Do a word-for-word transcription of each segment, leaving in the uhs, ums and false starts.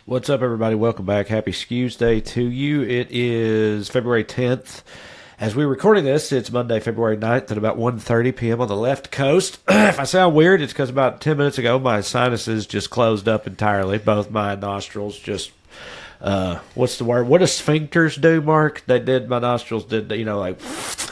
What's up, everybody? Welcome back. Happy Skews Day to you. It is February tenth. As we're recording this, it's Monday, February ninth at about one thirty p.m. on the left coast. If I sound weird, it's because about ten minutes ago, my sinuses just closed up entirely. Both my nostrils just, uh, what's the word? What do sphincters do, Mark? They did, my nostrils did, you know, like,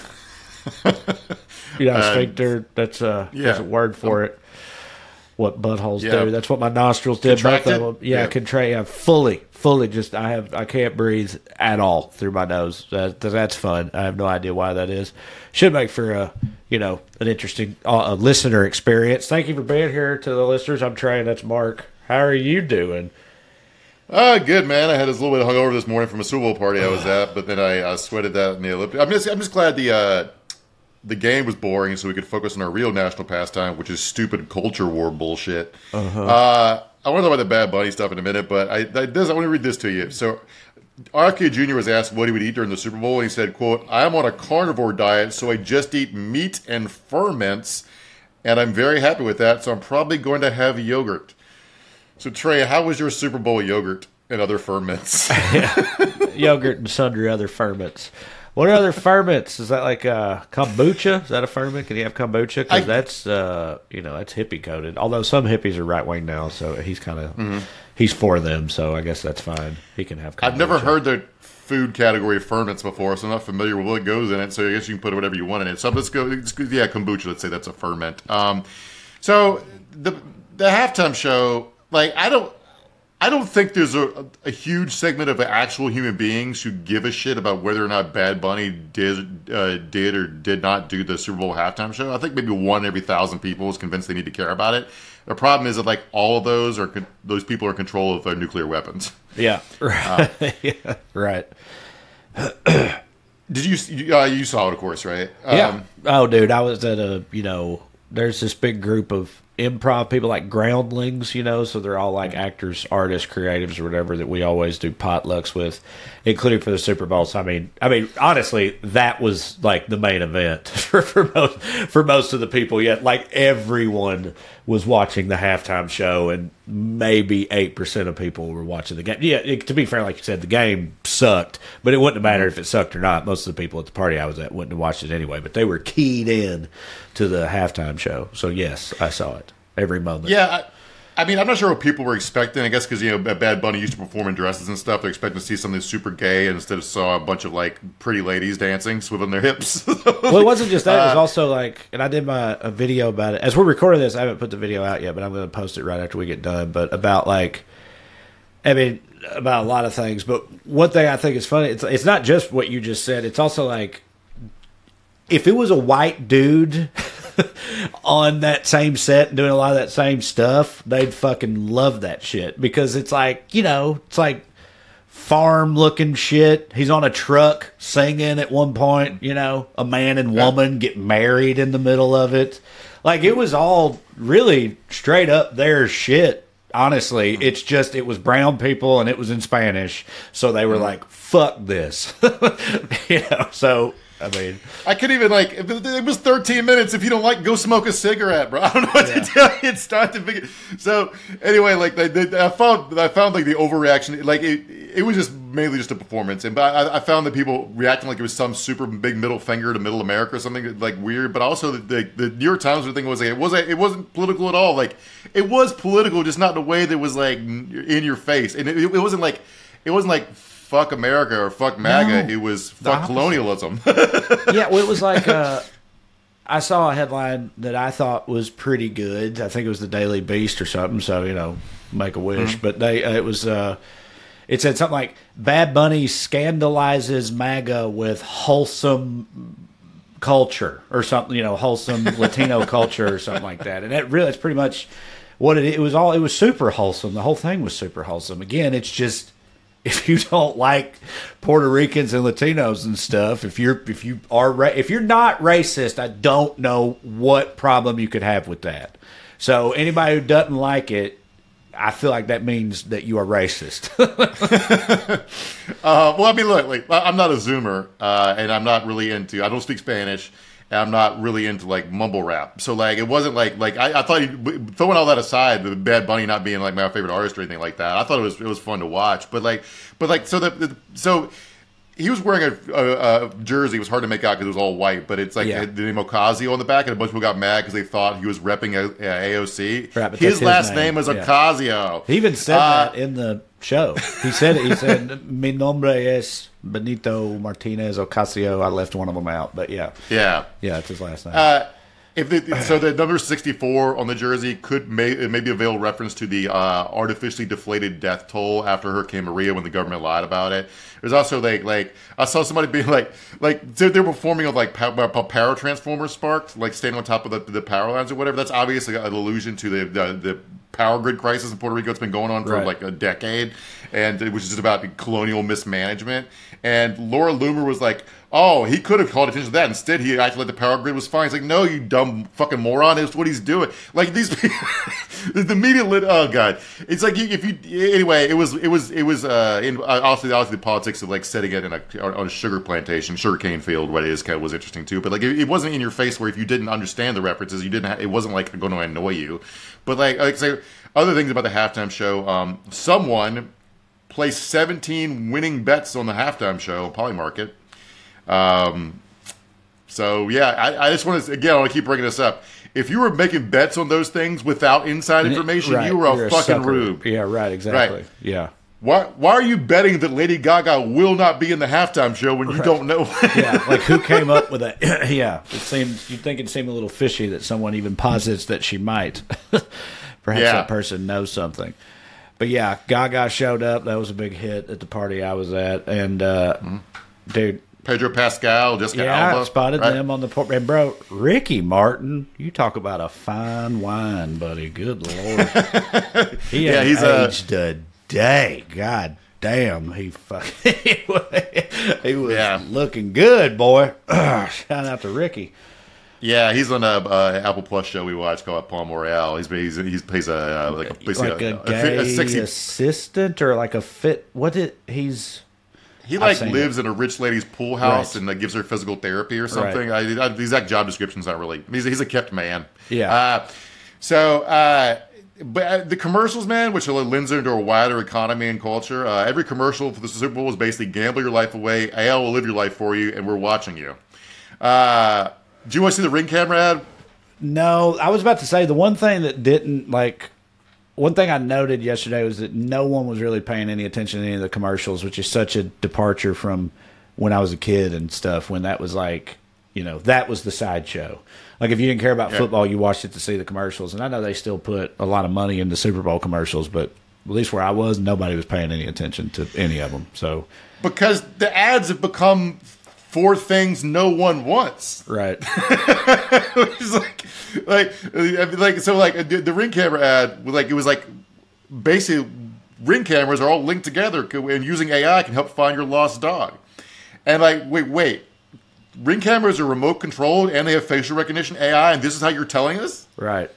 you know, uh, sphincter, that's, uh, yeah. There's a word for it. What buttholes yeah. do. That's what my nostrils did. Both of them. Yeah, yeah. contract. Yeah, fully, fully. Just I have, I can't breathe at all through my nose. That, that's fun. I have no idea why that is. Should make for a, you know, an interesting uh, listener experience. Thank you for being here to the listeners. I'm Trey. That's Mark. How are you doing? Uh, good, man. I had a little bit of hungover this morning from a Super Bowl party I was at, but then I, I sweated that in the Olympics. I'm just, I'm just glad the. Uh, The game was boring, so we could focus on our real national pastime, which is stupid culture war bullshit. Uh-huh. Uh, I want to know about the Bad Bunny stuff in a minute, but I, I, this, I want to read this to you. So, R F K Junior was asked what he would eat during the Super Bowl, and he said, quote, "I'm on a carnivore diet, so I just eat meat and ferments, and I'm very happy with that, so I'm probably going to have yogurt." So, Trey, how was your Super Bowl yogurt and other ferments? Yogurt and sundry other ferments. What are other ferments? Is that like uh, kombucha? Is that a ferment? Can you have kombucha? Because that's uh, you know that's hippie coded. Although some hippies are right wing now, so he's kind of mm-hmm. he's for them. So I guess that's fine. He can have kombucha. I've never heard the food category of ferments before, so I'm not familiar with what goes in it. So I guess you can put whatever you want in it. So let's go. Let's go yeah, kombucha. Let's say that's a ferment. Um, so the the halftime show, like I don't. I don't think there's a, a huge segment of actual human beings who give a shit about whether or not Bad Bunny did uh, did or did not do the Super Bowl halftime show. I think maybe one every thousand people is convinced they need to care about it. The problem is that like all of those are con- those people are in control of their nuclear weapons. Yeah, uh, yeah, right. Did you you, uh, you saw it, of course, right? Yeah. Um, oh, dude, I was at a you know. There's this big group of improv people like groundlings, you know, so they're all like actors, artists, creatives, or whatever that we always do potlucks with, including for the Super Bowl. So I mean, I mean, honestly, that was like the main event for, for most for most of the people. Yet, like everyone was watching the halftime show, and maybe eight percent of people were watching the game. Yeah, it, to be fair, like you said, the game sucked, but it wouldn't have mattered if it sucked or not. Most of the people at the party I was at wouldn't have watched it anyway, but they were keyed in to the halftime show. So yes, I saw it every moment. Yeah, I, I mean, I'm not sure what people were expecting. I guess because you know Bad Bunny used to perform in dresses and stuff, they're expecting to see something super gay, and instead of saw a bunch of like pretty ladies dancing, swiveling their hips. Well, it wasn't just that; it was also like, and I did my a video about it. As we're recording this, I haven't put the video out yet, but I'm going to post it right after we get done. But about like, I mean, about a lot of things. But one thing I think is funny, it's it's not just what you just said. It's also like, if it was a white dude on that same set and doing a lot of that same stuff, they'd fucking love that shit, because it's like, you know, it's like farm looking shit. He's on a truck singing at one point, you know, a man and woman get married in the middle of it. Like, it was all really straight up their shit. Honestly, it's just, it was brown people and it was in Spanish. So they were like, fuck this. You know, so I mean, I could even like, it was thirteen minutes. If you don't like, go smoke a cigarette, bro. I don't know what yeah. to tell you. It's time to figure. So anyway, like they, they, I found, I found like the overreaction. Like it, it was just mainly just a performance, and but I, I found that people reacting like it was some super big middle finger to Middle America or something like weird. But also the the, the New York Times thing was like it wasn't it wasn't political at all. Like it was political, just not in a way that was like in your face, and it, it wasn't like it wasn't like. Fuck America or fuck MAGA. No, it was fuck colonialism. Yeah, well, it was like uh, I saw a headline that I thought was pretty good. I think it was the Daily Beast or something. So you know, make a wish. Mm-hmm. But they uh, it was uh, it said something like Bad Bunny scandalizes MAGA with wholesome culture or something. You know, wholesome Latino culture or something like that. And that really, it's pretty much what it, it was. All it was super wholesome. The whole thing was super wholesome. Again, it's just, if you don't like Puerto Ricans and Latinos and stuff, if you're if you are ra- if you're not racist, I don't know what problem you could have with that. So anybody who doesn't like it, I feel like that means that you are racist. uh, well, I mean, look, like, I'm not a Zoomer, uh, and I'm not really into. I don't speak Spanish, and I'm not really into like mumble rap. So like it wasn't like like I, I thought he, throwing all that aside, the Bad Bunny not being like my favorite artist or anything like that. I thought it was it was fun to watch, but like but like so the, the so. He was wearing a, a, a jersey. It was hard to make out because it was all white, but it's like yeah. the name Ocasio on the back, and a bunch of people got mad because they thought he was repping a, a AOC. Right, his, his last name, name is yeah. Ocasio. He even said uh, that in the show. He said it. He said, "Mi nombre es Benito Martinez Ocasio." I left one of them out, but yeah, yeah, yeah, it's his last name. Uh, If the, so, the number sixty-four on the jersey could may, maybe a veiled reference to the uh, artificially deflated death toll after Hurricane Maria when the government lied about it. There's also like like I saw somebody being like like they're, they're performing of like power, power transformer sparked, like standing on top of the, the power lines or whatever. That's obviously an allusion to the the, the power grid crisis in Puerto Rico. It's been going on for right. like a decade, and it was just about colonial mismanagement. And Laura Loomer was like, oh, he could have called attention to that. Instead, he acted like the power grid was fine. He's like, no, you dumb fucking moron. It's what he's doing. Like these people, the media lit. Oh god, it's like you, if you anyway. It was it was it was uh, in, uh obviously obviously the politics of like setting it in a on a sugar plantation, sugarcane field. What it is kind of was interesting too. But like it, it wasn't in your face where if you didn't understand the references, you didn't. Ha- it wasn't like going to annoy you. But like like say other things about the halftime show. Um, someone placed seventeen winning bets on the halftime show on Polymarket. Um, so yeah, I, I just want to, again, I want to keep bringing this up. If you were making bets on those things without inside information, right. you were a You're fucking a rube. Yeah, right, exactly. Right. Yeah. Why, why are you betting that Lady Gaga will not be in the halftime show when you right. don't know? Yeah, like who came up with that? Yeah, it seems, you'd think it seemed a little fishy that someone even posits that she might. Perhaps yeah. that person knows something. But yeah, Gaga showed up. That was a big hit at the party I was at. And, uh, mm-hmm. dude, Pedro Pascal, Jessica yeah, Alba. I spotted right? them on the port. And bro, Ricky Martin, you talk about a fine wine, buddy. Good Lord. He yeah, he's aged a... a day. God damn. He fucking, he was yeah. looking good, boy. Shout out to Ricky. Yeah, he's on a uh, Apple Plus show we watch called Palm Royale. He's he's he's plays a uh, like a like a, a gay a, a sexy assistant or like a fit. What did he's? He like lives it. in a rich lady's pool house right. and like gives her physical therapy or something. Right. I, I, the exact job description's not really. He's he's a kept man. Yeah. Uh, so, uh, but the commercials, man, which lends into a wider economy and culture. Uh, every commercial for the Super Bowl is basically gamble your life away. A I will live your life for you, and we're watching you. Uh, do you want to see the Ring camera ad? No, I was about to say the one thing that didn't like. One thing I noted yesterday was that no one was really paying any attention to any of the commercials, which is such a departure from when I was a kid and stuff, when that was like, you know, that was the sideshow. Like if you didn't care about yeah. football, you watched it to see the commercials. And I know they still put a lot of money into Super Bowl commercials, but at least where I was, nobody was paying any attention to any of them. So because the ads have become for things no one wants. Right. It's like, like, like, so like the, the Ring camera ad, like it was like basically Ring cameras are all linked together and using A I can help find your lost dog. And like, wait, wait, Ring cameras are remote controlled and they have facial recognition A I, and this is how you're telling us? Right.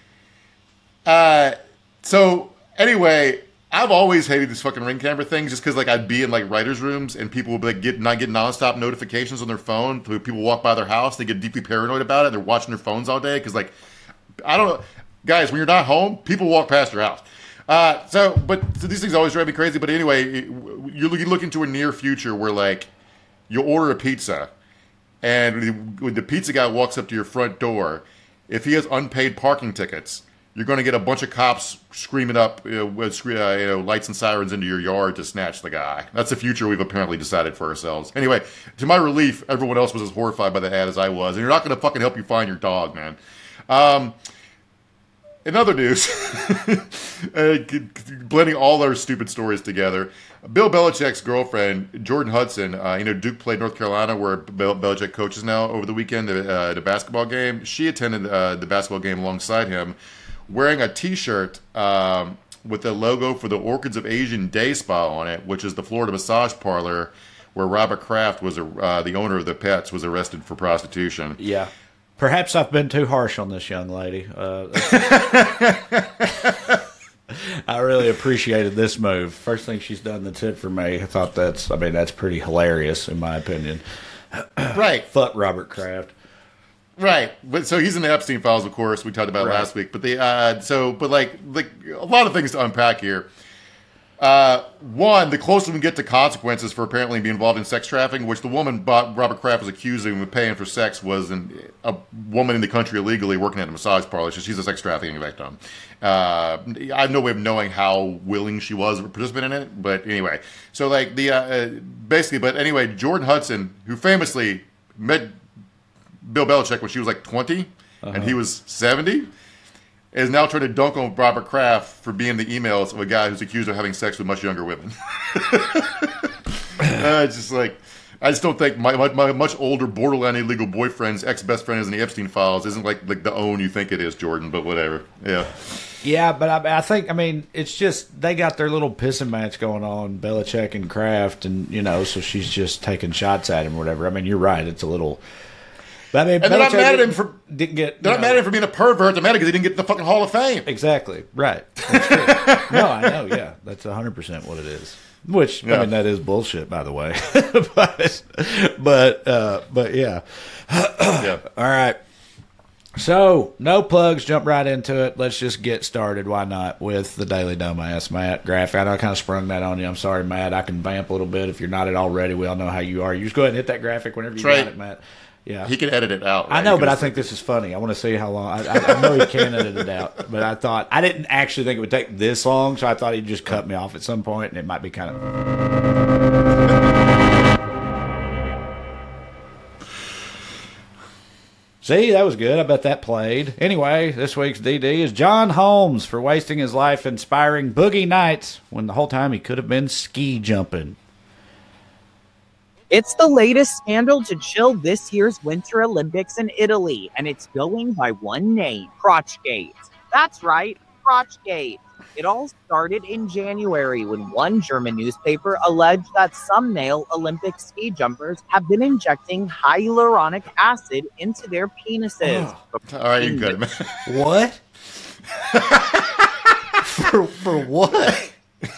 Uh, so anyway, I've always hated these fucking Ring camera things just because, like, I'd be in, like, writers' rooms and people would, like, get, not get nonstop notifications on their phone. People walk by their house, they get deeply paranoid about it. They're watching their phones all day because, like, I don't know. Guys, when you're not home, people walk past your house. Uh, so, but so these things always drive me crazy. But anyway, it, you look, you look into a near future where, like, you order a pizza and when the pizza guy walks up to your front door, if he has unpaid parking tickets, you're going to get a bunch of cops screaming up, you know, with, uh, you know, lights and sirens into your yard to snatch the guy. That's the future we've apparently decided for ourselves. Anyway, to my relief, everyone else was as horrified by the ad as I was. And you're not going to fucking help you find your dog, man. Um, in other news, uh, blending all our stupid stories together, Bill Belichick's girlfriend, Jordan Hudson, uh, you know, Duke played North Carolina, where Bill Belichick coaches now over the weekend at uh, the basketball game. She attended uh, the basketball game alongside him, wearing a T-shirt um, with the logo for the Orchids of Asian Day Spa on it, which is the Florida massage parlor where Robert Kraft, was a, uh, the owner of the Pets, was arrested for prostitution. Yeah. Perhaps I've been too harsh on this young lady. Uh, I really appreciated this move. First thing she's done that's it for me. I thought that's, I mean, that's pretty hilarious in my opinion. Right. Fuck Robert Kraft. Right, but so he's in the Epstein files, of course. We talked about Right. it last week, but the uh, so but like like a lot of things to unpack here. Uh, one, the closer we get to consequences for apparently being involved in sex trafficking, which the woman Bob, Robert Kraft was accusing of paying for sex, was an, a woman in the country illegally working at a massage parlor. So she's a sex trafficking victim. Uh, I have no way of knowing how willing she was to participate in it, but anyway. So like the uh, basically, but anyway, Jordan Hudson, who famously met Bill Belichick when she was like twenty, uh-huh. and he was seventy. Is now trying to dunk on Robert Kraft for being the emails of a guy who's accused of having sex with much younger women. uh, it's just like, I just don't think my, my, my much older borderline illegal boyfriend's ex-best friend is in the Epstein files isn't like, like the own you think it is, Jordan, but whatever. Yeah. Yeah, but I, I think, I mean, it's just, they got their little pissing match going on, Belichick and Kraft, and, you know, so she's just taking shots at him or whatever. I mean, you're right, it's a little... But, I mean, and they're not mad at him for didn't get. They're not mad at him for being a pervert. They're mad because he didn't get the fucking Hall of Fame. Exactly right. That's true. No, I know. Yeah, that's a hundred percent what it is. Which yeah. I mean, that is bullshit, by the way. but, but, uh, but yeah. yeah. All right. So no plugs. Jump right into it. Let's just get started. Why not with the Daily Dumbass, Matt Graphic? I know I kind of sprung that on you. I'm sorry, Matt. I can vamp a little bit if you're not it already. We all know how you are. You just go ahead and hit that graphic whenever you Trey. got it, Matt. Yeah, he can edit it out. Right? I know, but I think this is funny. I want to see how long. I, I, I know he can edit it out, but I thought I didn't actually think it would take this long, so I thought he'd just cut me off at some point, and it might be kind of. See, that was good. I bet that played. Anyway, this week's D D is John Holmes for wasting his life inspiring Boogie Nights when the whole time he could have been ski jumping. It's the latest scandal to chill this year's Winter Olympics in Italy, and it's going by one name, Crotchgate. That's right, Crotchgate. It all started in January when one German newspaper alleged that some male Olympic ski jumpers have been injecting hyaluronic acid into their penises. Oh. All right, you're good, man. What? for, for what?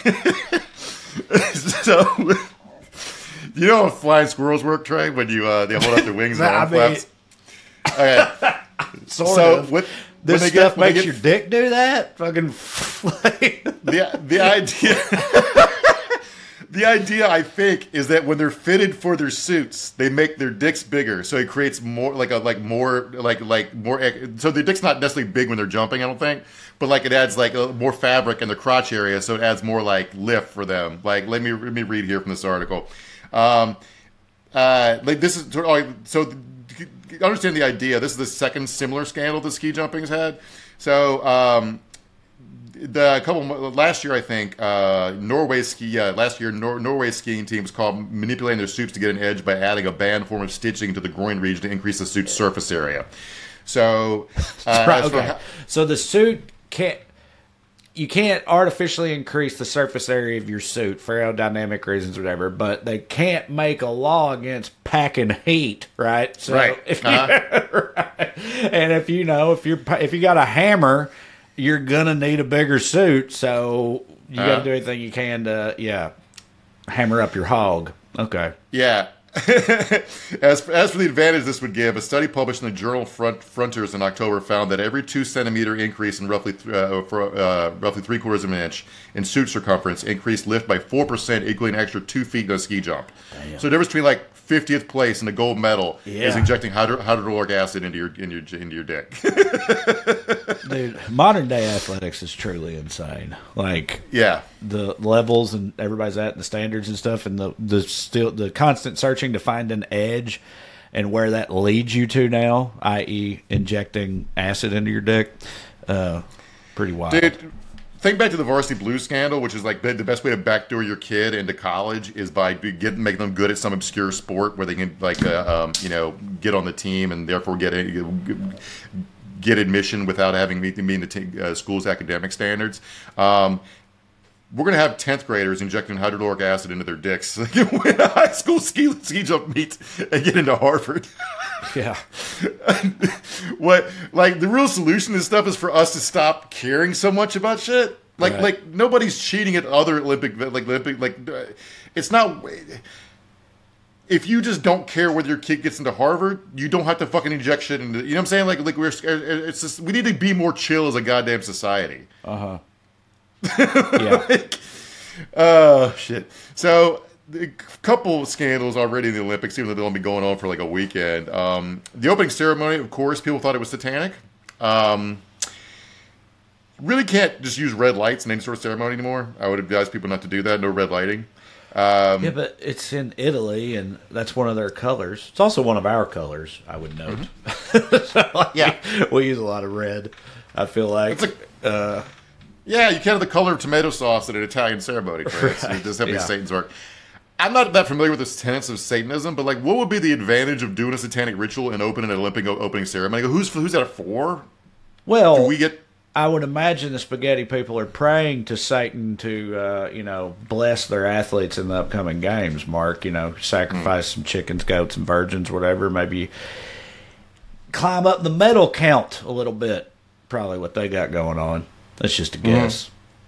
so... You know how flying squirrels work, Trey? When you uh, they hold up their wings and arm flaps. Okay. Sort so of. With, this when they stuff get, when makes they get, your dick do that? Fucking. the the idea. The idea, I think, is that when they're fitted for their suits, they make their dicks bigger, so it creates more, like a like more, like like more. So their dick's not necessarily big when they're jumping, I don't think, but like it adds like a, more fabric in the crotch area, so it adds more like lift for them. Like let me let me read here from this article. Um, uh, like this is so. Understand the idea. This is the second similar scandal that ski jumping's had. So, um, the couple last year, I think, uh, Norway ski. Uh, last year, Nor- Norway skiing team was called manipulating their suits to get an edge by adding a band form of stitching to the groin region to increase the suit's surface area. So, uh, right, okay. how, so the suit can't. You can't artificially increase the surface area of your suit for aerodynamic reasons or whatever, but they can't make a law against packing heat, right? So right. If uh-huh. you, right. And if you know, if you're if you got a hammer, you're gonna need a bigger suit, so you uh-huh. got to do everything you can to, yeah, hammer up your hog. Okay. Yeah. as, as for the advantage this would give, a study published in the journal Front, Frontiers in October found that every two centimeter increase in roughly th- uh, for uh, roughly three quarters of an inch in suit circumference increased lift by four percent, equaling an extra two feet in a ski jump. Damn. So the difference between like fiftieth place and the gold medal yeah. is injecting hydro- hydrochloric acid into your in your into your dick. Dude, modern day athletics is truly insane. Like, yeah, the levels and everybody's at the standards and stuff, and the the still the constant searching to find an edge and where that leads you to now, that is, injecting acid into your dick. Uh, pretty wild, dude. Think back to the Varsity Blues scandal, which is like the, the best way to backdoor your kid into college is by get, making them good at some obscure sport where they can like uh, um, you know get on the team and therefore get a, get admission without having meet meet the t- uh, school's academic standards. Um, we're gonna have tenth graders injecting hydrochloric acid into their dicks so they can win a high school ski ski jump meet and get into Harvard. Yeah. What, like, the real solution to this stuff is for us to stop caring so much about shit. Like, right. like nobody's cheating at other Olympic, like, Olympic, like, it's not. if you just don't care whether your kid gets into Harvard, you don't have to fucking inject shit into. You know what I'm saying? Like, like we're it's just we need to be more chill as a goddamn society. Uh huh. Yeah. like, oh shit. So a couple of scandals already in the Olympics, even though they'll be going on for like a weekend. Um, the opening ceremony, of course, people thought it was satanic. Um, really can't just use red lights in any sort of ceremony anymore. I would advise people not to do that. No red lighting. Um, yeah, but it's in Italy, and that's one of their colors. It's also one of our colors, I would note. Mm-hmm. so, like, yeah. We use a lot of red, I feel like. It's a, uh, yeah, you can't have the color of tomato sauce at an Italian ceremony. Right? Right. It doesn't have any yeah. Satan's work. I'm not that familiar with the tenets of Satanism, but like, what would be the advantage of doing a satanic ritual and opening an Olympic opening ceremony? Who's who's that for? Well, Do we get... I would imagine the spaghetti people are praying to Satan to, uh, you know, bless their athletes in the upcoming games, Mark. You know, sacrifice mm. some chickens, goats, and virgins, whatever. Maybe climb up the medal count a little bit. Probably what they got going on. That's just a guess.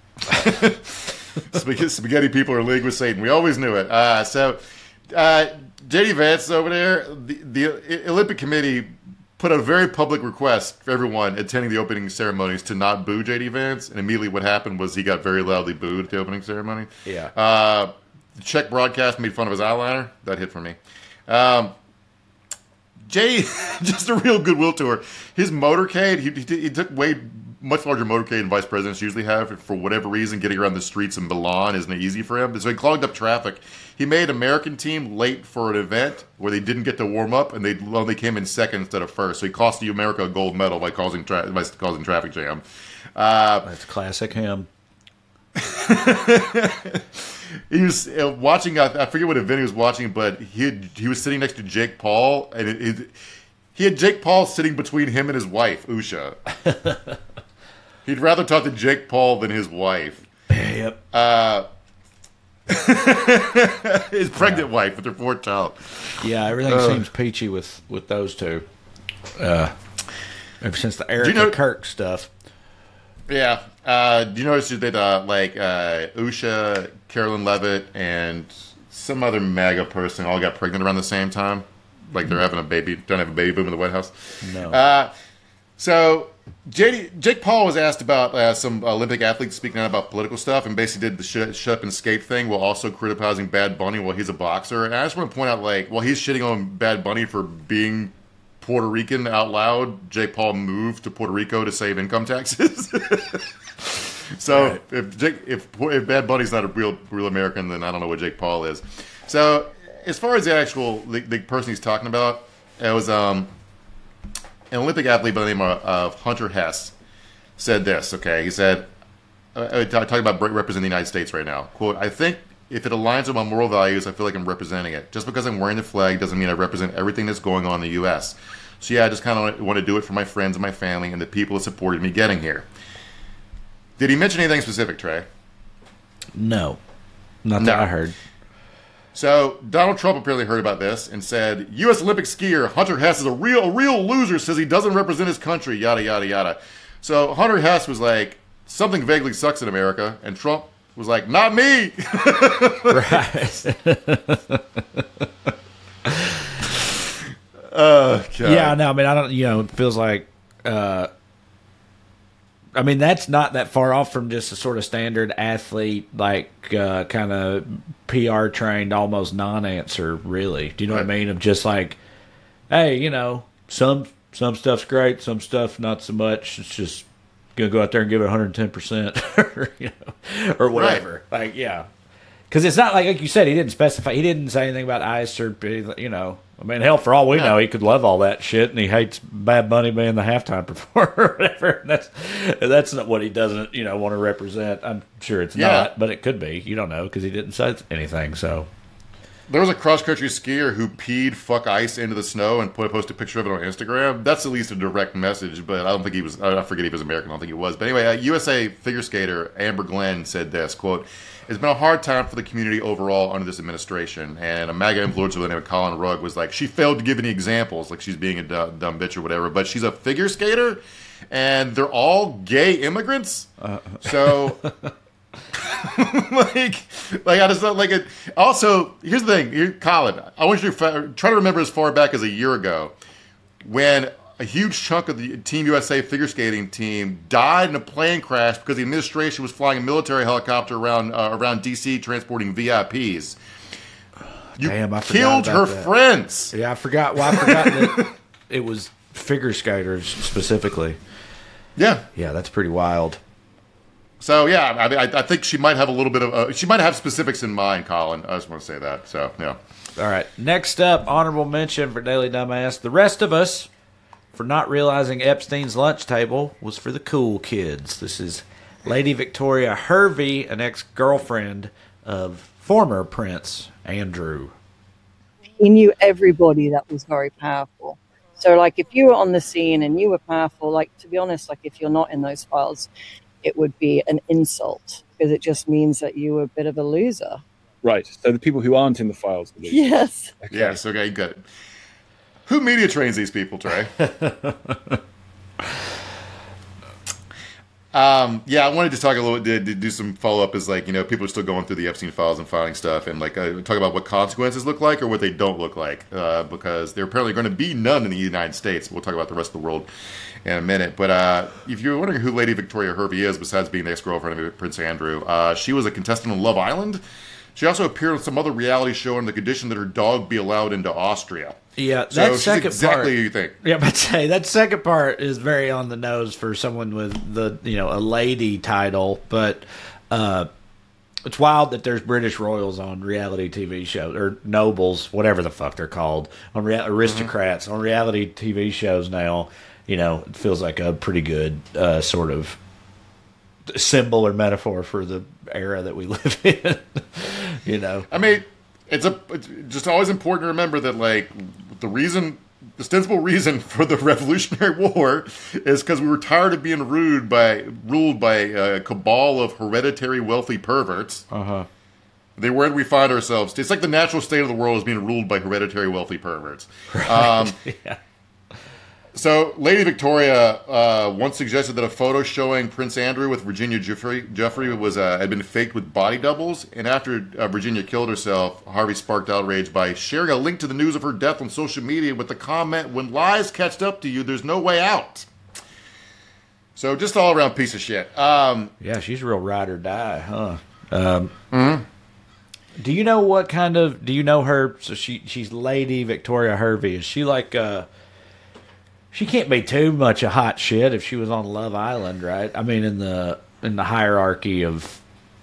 Mm. Spaghetti people are in league with Satan. We always knew it. Uh, so, uh, J D Vance over there, the, the Olympic Committee put a very public request for everyone attending the opening ceremonies to not boo J D Vance, and immediately what happened was he got very loudly booed at the opening ceremony. Yeah. Uh, the Czech broadcast made fun of his eyeliner. That hit for me. Um, Jay, just a real goodwill tour. His motorcade, he, he, he took way much larger motorcade than vice presidents usually have. For whatever reason, getting around the streets in Milan isn't easy for him. So he clogged up traffic. He made American team late for an event where they didn't get to warm up, and they only came in second instead of first. So he cost the America a gold medal by causing tra- by causing traffic jam. Uh, That's classic him. He was uh, watching. I, I forget what event he was watching, but he had, he was sitting next to Jake Paul, and it, it, he had Jake Paul sitting between him and his wife, Usha. He'd rather talk to Jake Paul than his wife. Yep. Uh, his pregnant yeah. wife with her fourth child. Yeah, everything uh, seems peachy with, with those two. Uh, ever since the Eric you know, Kirk stuff. Yeah. Uh, do you notice that uh, like uh, Usha, Carolyn Levitt, and some other MAGA person all got pregnant around the same time? Like they're having a baby, don't have a baby boom in the White House? No. Uh, so J D, Jake Paul was asked about uh, some Olympic athletes speaking out about political stuff and basically did the sh- shut up and skate thing while also criticizing Bad Bunny while he's a boxer. And I just want to point out, like, while he's shitting on Bad Bunny for being Puerto Rican out loud, Jake Paul moved to Puerto Rico to save income taxes. So right. if Jake, if if Bad Bunny's not a real real American, then I don't know what Jake Paul is. So as far as the actual the, the person he's talking about, it was um, an Olympic athlete by the name of, of Hunter Hess said this. Okay, he said, uh, talking about representing the United States right now. Quote: I think if it aligns with my moral values, I feel like I'm representing it. Just because I'm wearing the flag doesn't mean I represent everything that's going on in the U S. So yeah, I just kind of want to do it for my friends and my family and the people that supported me getting here. Did he mention anything specific, Trey? No. Not that no. I heard. So Donald Trump apparently heard about this and said, U S Olympic skier Hunter Hess is a real a real loser, says he doesn't represent his country, yada, yada, yada. So Hunter Hess was like, something vaguely sucks in America, and Trump was like, not me! Right. Oh, God. Yeah, no, I mean, I don't, you know, it feels like, uh, I mean, that's not that far off from just a sort of standard athlete, like, uh, kind of P R trained, almost non-answer, really. Do you know right. what I mean? Of just like, hey, you know, some some stuff's great, some stuff not so much. It's just going to go out there and give it one hundred ten percent, or, you know, or whatever. Right. Like, yeah. Because it's not like, like you said, he didn't specify, he didn't say anything about ice or, you know. I mean, hell, for all we know, he could love all that shit, and he hates Bad Bunny being the halftime performer or whatever. And that's that's not what he doesn't, you know, want to represent. I'm sure it's yeah. not, but it could be. You don't know because he didn't say anything. So there was a cross country skier who peed fuck ice into the snow and put posted a picture of it on Instagram. That's at least a direct message, but I don't think he was. I forget he was American. I don't think he was. But anyway, uh, U S A figure skater Amber Glenn said this quote. It's been a hard time for the community overall under this administration. And a MAGA influencer by the name of Colin Rugg was like, she failed to give any examples, like she's being a d- dumb bitch or whatever. But she's a figure skater, and they're all gay immigrants. Uh, so like, like I just don't like it. Also, here's the thing, here, Colin. I want you to fa- try to remember as far back as a year ago when a huge chunk of the Team U S A figure skating team died in a plane crash because the administration was flying a military helicopter around uh, around D C transporting V I Ps. You Damn, I killed her that. friends. Yeah, I forgot. Well, I forgot that it was figure skaters specifically. Yeah, yeah, that's pretty wild. So yeah, I mean, I, I think she might have a little bit of uh, she might have specifics in mind, Colin. I just want to say that. So yeah. All right. Next up, honorable mention for Daily Dumbass. The rest of us for not realizing Epstein's lunch table was for the cool kids. This is Lady Victoria Hervey, an ex-girlfriend of former Prince Andrew. He knew everybody that was very powerful. So, like, if you were on the scene and you were powerful, like, to be honest, like, if you're not in those files, it would be an insult because it just means that you were a bit of a loser. Right. So the people who aren't in the files. Yes. Okay. Yes. Okay. Good. Who media trains these people, Trey? Um, yeah, I wanted to talk a little bit, to do some follow up. Is like, you know, people are still going through the Epstein files and filing stuff, and like uh, talk about what consequences look like or what they don't look like, uh, because they're apparently going to be none in the United States. We'll talk about the rest of the world in a minute. But uh, if you're wondering who Lady Victoria Hervey is, besides being the ex-girlfriend of Prince Andrew, uh, she was a contestant on Love Island. She also appeared on some other reality show on the condition that her dog be allowed into Austria. Yeah, that so second exactly part. Who you think? Yeah, but say that second part is very on the nose for someone with the you know a lady title, but uh, it's wild that there's British royals on reality T V shows or nobles, whatever the fuck they're called, on rea- aristocrats mm-hmm. on reality T V shows now. You know, it feels like a pretty good uh, sort of symbol or metaphor for the era that we live in. You know, I mean, it's a it's just always important to remember that like the reason, the ostensible reason for the Revolutionary War is because we were tired of being ruled by ruled by a cabal of hereditary wealthy perverts. Uh huh. They where do we find ourselves? It's like the natural state of the world is being ruled by hereditary wealthy perverts. Right. Um, yeah. So, Lady Victoria uh, once suggested that a photo showing Prince Andrew with Virginia Giuffre, Giuffre was uh, had been faked with body doubles, and after uh, Virginia killed herself, Harvey sparked outrage by sharing a link to the news of her death on social media with the comment, "When lies catch up to you, there's no way out." So, just all around piece of shit. Um, yeah, she's a real ride or die, huh? Um, mm-hmm. Do you know what kind of? Do you know her? So she she's Lady Victoria Hervey. Is she like? Uh, She can't be too much a hot shit if she was on Love Island, right? I mean, in the in the hierarchy of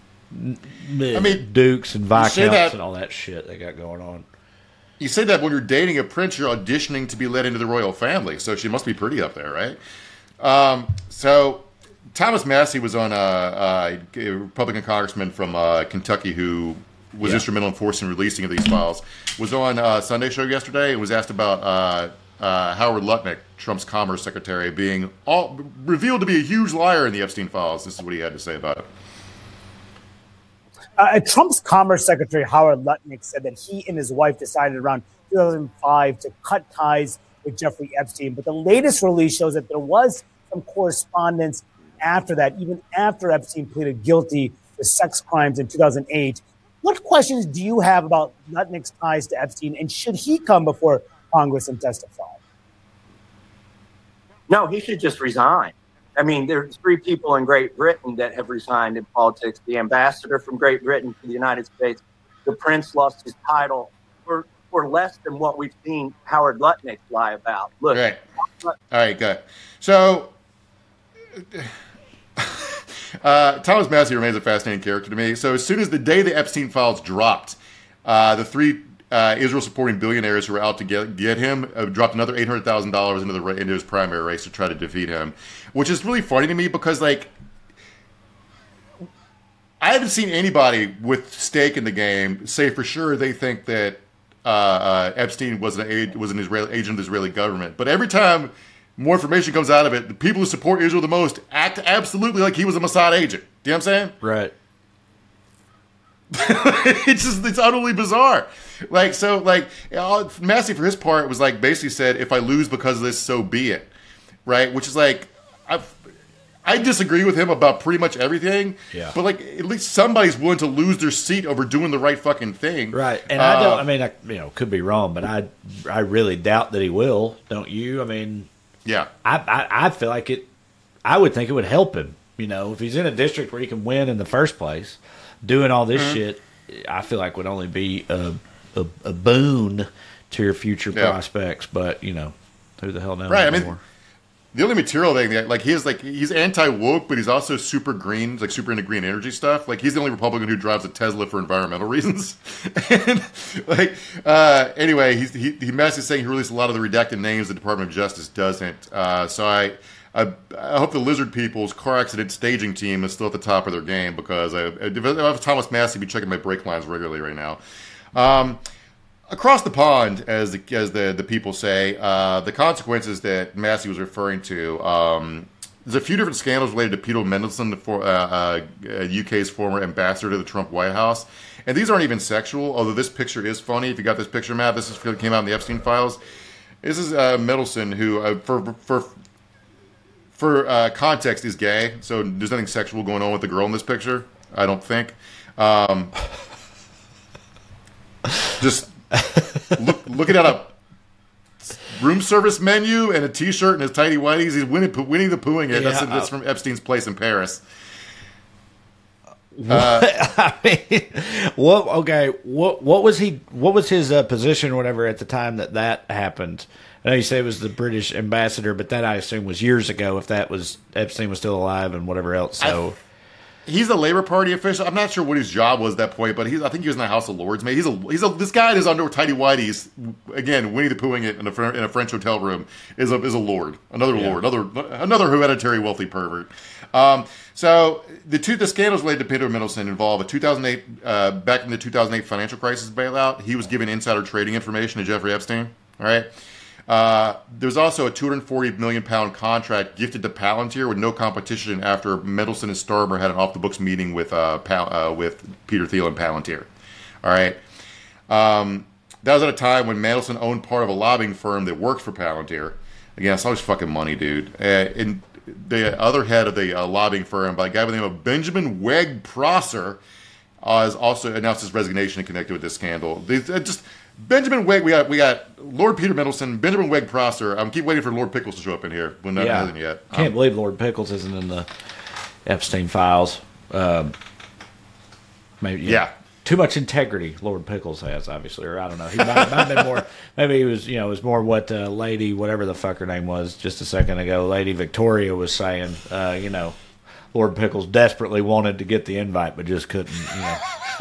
I mean, dukes and viscounts and all that shit they got going on. You say that when you're dating a prince, you're auditioning to be let into the royal family, so she must be pretty up there, right? Um, so Thomas Massey was on a, a Republican congressman from uh, Kentucky who was yeah. instrumental in forcing releasing of these files. Was on a Sunday show yesterday and was asked about. Uh, Uh, Howard Lutnick, Trump's Commerce Secretary, being all, revealed to be a huge liar in the Epstein files. This is what he had to say about it. Uh, Trump's Commerce Secretary, Howard Lutnick, said that he and his wife decided around two thousand five to cut ties with Jeffrey Epstein. But the latest release shows that there was some correspondence after that, even after Epstein pleaded guilty to sex crimes in two thousand eight. What questions do you have about Lutnick's ties to Epstein, and should he come before Congress and testify? No, he should just resign. I mean, there's three people in Great Britain that have resigned in politics. The ambassador from Great Britain to the United States, the prince lost his title for, for less than what we've seen Howard Lutnick lie about. Look, right. All right, good. So, uh, Thomas Massey remains a fascinating character to me. So as soon as the day the Epstein files dropped, uh, the three Uh, Israel-supporting billionaires who were out to get get him uh, dropped another eight hundred thousand dollars into the into his primary race to try to defeat him, which is really funny to me because, like, I haven't seen anybody with stake in the game say for sure they think that uh, uh, Epstein was an was an Israeli agent of the Israeli government. But every time more information comes out of it, the people who support Israel the most act absolutely like he was a Mossad agent. Do you know what I'm saying? Right. it's just it's utterly bizarre. Like so, like Massey for his part was like basically said, if I lose because of this, so be it, right? Which is like, I've, I disagree with him about pretty much everything. Yeah. But like, at least somebody's willing to lose their seat over doing the right fucking thing. Right. And uh, I don't. I mean, I you know could be wrong, but I I really doubt that he will. Don't you? I mean, yeah. I I, I feel like it. I would think it would help him. You know, if he's in a district where he can win in the first place, doing all this mm-hmm. shit, I feel like would only be a a, a boon to your future yeah. prospects. But you know, who the hell knows? Right. Anymore. I mean. The only material thing, like he is, like he's anti-woke, but he's also super green, like super into green energy stuff. Like he's the only Republican who drives a Tesla for environmental reasons. And like, uh, anyway, he's, he he messaged saying he released a lot of the redacted names. The Department of Justice doesn't. Uh, so I, I I hope the Lizard People's car accident staging team is still at the top of their game because I, if I have Thomas Massey be checking my brake lines regularly right now. Um, Across the pond, as the as the, the people say, uh, the consequences that Massey was referring to, um, there's a few different scandals related to Peter Mendelsohn, the for, uh, uh, U K's former ambassador to the Trump White House. And these aren't even sexual, although this picture is funny. If you got this picture, Matt, this is, came out in the Epstein files. This is uh, Mendelsohn, who, uh, for for for uh, context, is gay. So there's nothing sexual going on with the girl in this picture, I don't think. Um, just... Look, looking at a room service menu and a T-shirt and his tidy whities, he's winning, winning the pooing it. Yeah, that's, that's from Epstein's place in Paris. What, uh, I mean, what? Okay, what? What was he? What was his uh, position or whatever at the time that that happened? I know you say it was the British ambassador, but that I assume was years ago. If that was Epstein was still alive and whatever else, so. I, He's a Labor Party official. I'm not sure what his job was at that point, but he's, I think he was in the House of Lords. Maybe he's a he's a this guy in his underwear, tidy whities. Again, Winnie the Poohing it in a in a French hotel room is a is a lord, another yeah. lord, another another hereditary wealthy pervert. Um, so the two the scandals related to Peter Mendelsohn involve a two thousand eight uh, back in the two thousand eight financial crisis bailout. He was giving insider trading information to Jeffrey Epstein. All right. Uh, there's also a two hundred forty million pound contract gifted to Palantir with no competition after Mendelsohn and Starmer had an off-the-books meeting with uh, Pal- uh, with Peter Thiel and Palantir. All right. Um, that was at a time when Mendelsohn owned part of a lobbying firm that worked for Palantir. Again, it's always fucking money, dude. Uh, and the other head of the uh, lobbying firm, by a guy by the name of Benjamin Wegg-Prosser, uh, has also announced his resignation connected with this scandal. They, uh, just... Benjamin Wegg, we got we got Lord Peter Mendelsohn, Benjamin Wegg-Prosser. I'm keep waiting for Lord Pickles to show up in here when that yeah. hasn't yet. Can't um, believe Lord Pickles isn't in the Epstein files. Um, maybe yeah. yeah. Too much integrity Lord Pickles has, obviously, or I don't know. He might, might have been more. Maybe he was, you know, it was more what uh, Lady, whatever the fuck her name was, just a second ago. Lady Victoria was saying, uh, you know, Lord Pickles desperately wanted to get the invite, but just couldn't, you know,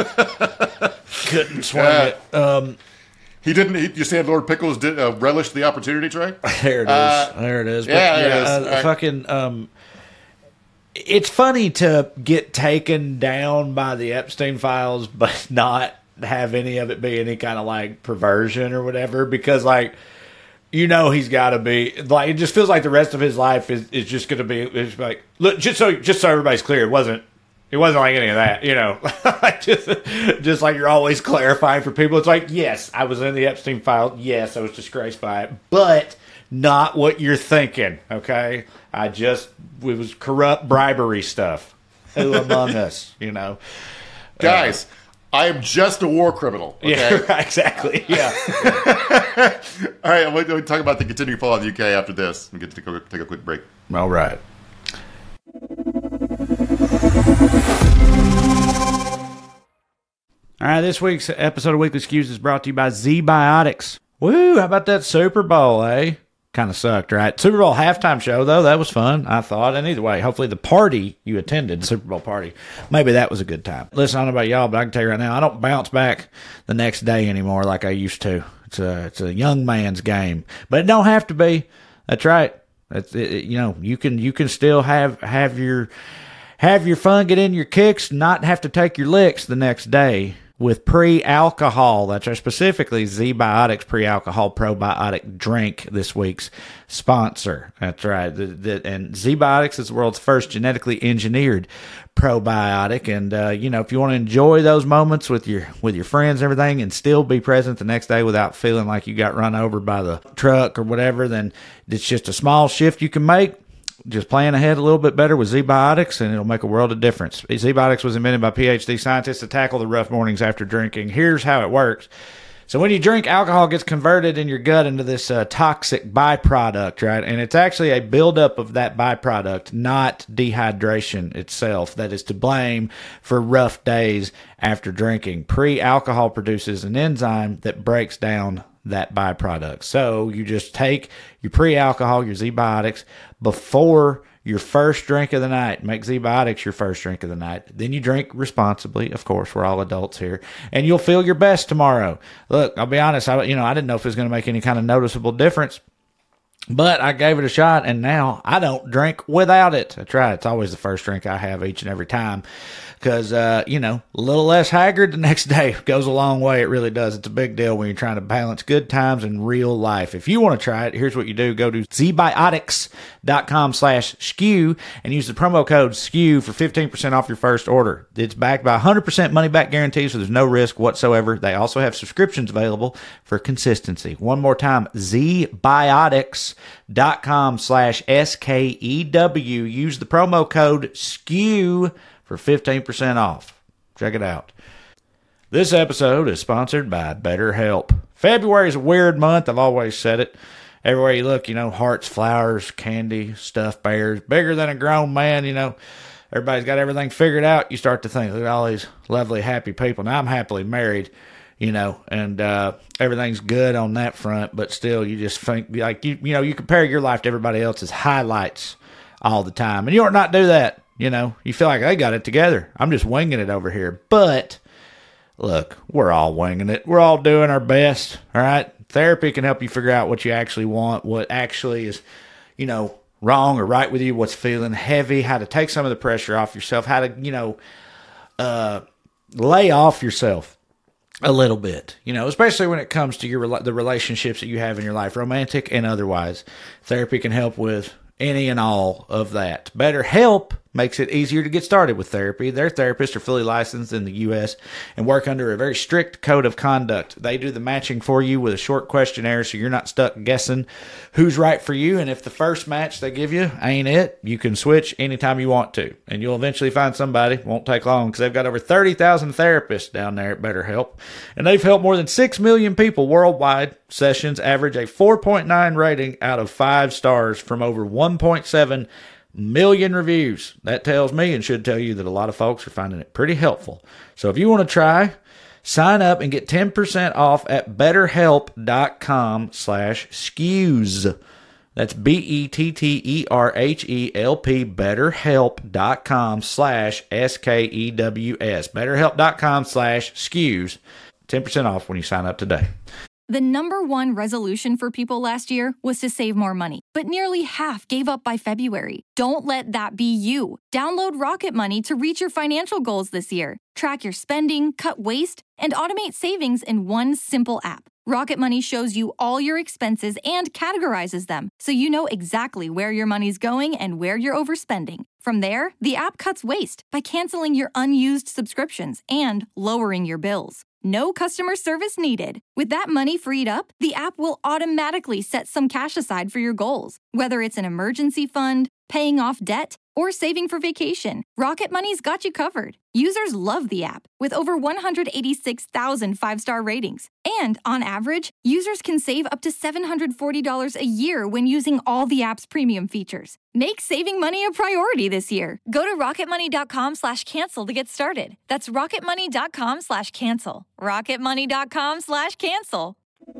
couldn't swing uh, it. Um, He didn't. He, you said Lord Pickles did uh, relish the opportunity, Trey? There it is. Uh, there it is. But, yeah, there yeah, it is. Uh, right. Fucking. Um, it's funny to get taken down by the Epstein files, but not have any of it be any kind of like perversion or whatever, because like, you know, he's got to be like. It just feels like the rest of his life is, is just going to be. It's like look, just so just so everybody's clear, it wasn't. It wasn't like any of that, you know. just, just like you're always clarifying for people. It's like, yes, I was in the Epstein file. Yes, I was disgraced by it, but not what you're thinking. Okay, I just it was corrupt bribery stuff. Who among us, you know, guys? Uh, I am just a war criminal. Okay? Yeah, exactly. Yeah. All right, I'm going to talk about the continuing fallout of the U K after this. We get to take a quick break. All right. All right, this week's episode of Weekly Skews is brought to you by Z-Biotics. Woo, how about that Super Bowl, eh? Kind of sucked, right? Super Bowl halftime show, though, that was fun, I thought. And either way, hopefully the party you attended, the Super Bowl party, maybe that was a good time. Listen, I don't know about y'all, but I can tell you right now, I don't bounce back the next day anymore like I used to. It's a, it's a young man's game. But it don't have to be. That's right. It's, it, it, you know, you can you can still have have your have your fun, get in your kicks, not have to take your licks the next day with pre-alcohol. That's our specifically Z-Biotics pre-alcohol probiotic drink, this week's sponsor. That's right. The, the, and Z-Biotics is the world's first genetically engineered probiotic. And, uh, you know, if you want to enjoy those moments with your with your friends and everything and still be present the next day without feeling like you got run over by the truck or whatever, then it's just a small shift you can make. just plan ahead a little bit better with Z-Biotics, and it'll make a world of difference. Z-Biotics was invented by PhD scientists to tackle the rough mornings after drinking. Here's how it works. So when you drink, alcohol gets converted in your gut into this uh, toxic byproduct, right? And it's actually a buildup of that byproduct, not dehydration itself, that is to blame for rough days after drinking. Pre-alcohol produces an enzyme that breaks down that byproduct. So you just take your pre-alcohol, your Z-Biotics, before your first drink of the night. Make Z-Biotics your first drink of the night. Then you drink responsibly. Of course, we're all adults here. And you'll feel your best tomorrow. Look, I'll be honest, I, you know, I didn't know if it was going to make any kind of noticeable difference. But I gave it a shot, and now I don't drink without it. I try. It's always the first drink I have each and every time because, uh, you know, a little less haggard the next day goes a long way. It really does. It's a big deal when you're trying to balance good times and real life. If you want to try it, here's what you do. Go to zbiotics.com slash SKU and use the promo code SKU for fifteen percent off your first order. It's backed by one hundred percent money-back guarantee, so there's no risk whatsoever. They also have subscriptions available for consistency. One more time, zbiotics.com slash S K E W. Use the promo code SKU for fifteen percent off. Check it out. This episode is sponsored by BetterHelp. February is a weird month. I've always said it. Everywhere you look, you know, hearts, flowers, candy, stuffed bears, bigger than a grown man, you know. Everybody's got everything figured out. You start to think, look at all these lovely, happy people. Now, I'm happily married, you know, and uh, everything's good on that front, but still, you just think, like, you you know, you compare your life to everybody else's highlights all the time, and you ought not do that. You know, you feel like they got it together. I'm just winging it over here. But, look, we're all winging it. We're all doing our best, all right? Therapy can help you figure out what you actually want, what actually is, you know, wrong or right with you, what's feeling heavy, how to take some of the pressure off yourself, how to, you know, uh, lay off yourself a little bit, you know, especially when it comes to your the relationships that you have in your life, romantic and otherwise. Therapy can help with any and all of that. BetterHelp makes it easier to get started with therapy. Their therapists are fully licensed in the U S and work under a very strict code of conduct. They do the matching for you with a short questionnaire so you're not stuck guessing who's right for you. And if the first match they give you ain't it, you can switch anytime you want to. And you'll eventually find somebody. Won't take long because they've got over thirty thousand therapists down there at BetterHelp. And they've helped more than six million people worldwide. Sessions average a four point nine rating out of five stars from over one point seven million reviews. That tells me and should tell you that a lot of folks are finding it pretty helpful. So if you want to try, sign up and get ten percent off at betterhelp.com slash SKEWS. That's B-E-T-T-E-R-H-E-L-P, betterhelp.com slash S-K-E-W-S. Betterhelp.com slash SKEWS. ten percent off when you sign up today. The number one resolution for people last year was to save more money, but nearly half gave up by February. Don't let that be you. Download Rocket Money to reach your financial goals this year. Track your spending, cut waste, and automate savings in one simple app. Rocket Money shows you all your expenses and categorizes them, so you know exactly where your money's going and where you're overspending. From there, the app cuts waste by canceling your unused subscriptions and lowering your bills. No customer service needed. With that money freed up, the app will automatically set some cash aside for your goals. Whether it's an emergency fund, paying off debt, or saving for vacation, Rocket Money's got you covered. Users love the app, with over one hundred eighty-six thousand five-star ratings. And on average, users can save up to seven hundred forty dollars a year when using all the app's premium features. Make saving money a priority this year. Go to rocketmoney.com slash cancel to get started. That's rocketmoney.com slash cancel. rocketmoney.com slash cancel.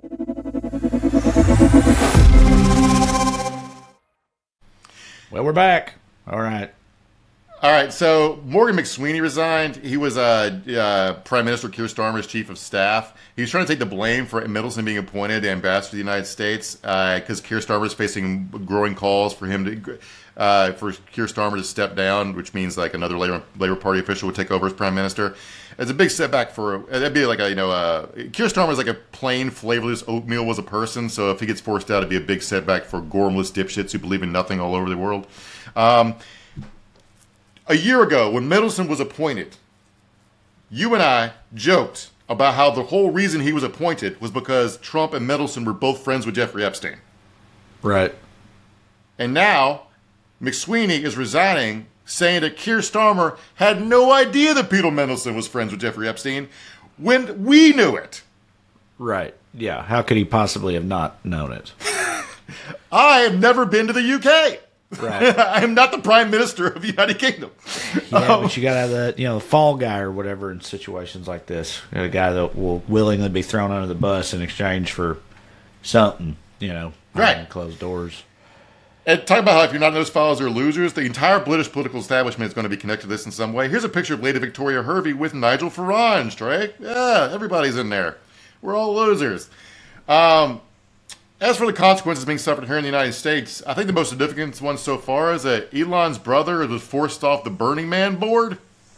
Well, we're back. All right. All right. So Morgan McSweeney resigned. He was uh, uh, Prime Minister Keir Starmer's chief of staff. He was trying to take the blame for Middleton being appointed ambassador to the United States because uh, Keir Starmer is facing growing calls for him to uh, for Keir Starmer to step down, which means like another Labor, Labor Party official would take over as prime minister. It's a big setback for that'd be like a you know uh, Keir Starmer is like a plain flavorless oatmeal was a person. So if he gets forced out, it'd be a big setback for gormless dipshits who believe in nothing all over the world. Um, a year ago, when Middleton was appointed, you and I joked about how the whole reason he was appointed was because Trump and Middleton were both friends with Jeffrey Epstein. Right. And now, McSweeney is resigning, saying that Keir Starmer had no idea that Peter Mendelsohn was friends with Jeffrey Epstein when we knew it. Right. Yeah. How could he possibly have not known it? I have never been to the U K. Right. I am not the Prime Minister of the United Kingdom. Yeah, um, but you got to have the, you know, the fall guy or whatever in situations like this. You know, a guy that will willingly be thrown under the bus in exchange for something, you know, right. behind closed doors. And talk about how if you're not in those files, they're losers. The entire British political establishment is going to be connected to this in some way. Here's a picture of Lady Victoria Hervey with Nigel Farage, Trey. Yeah, everybody's in there. We're all losers. Um... As for the consequences being suffered here in the United States, I think the most significant one so far is that Elon's brother was forced off the Burning Man board.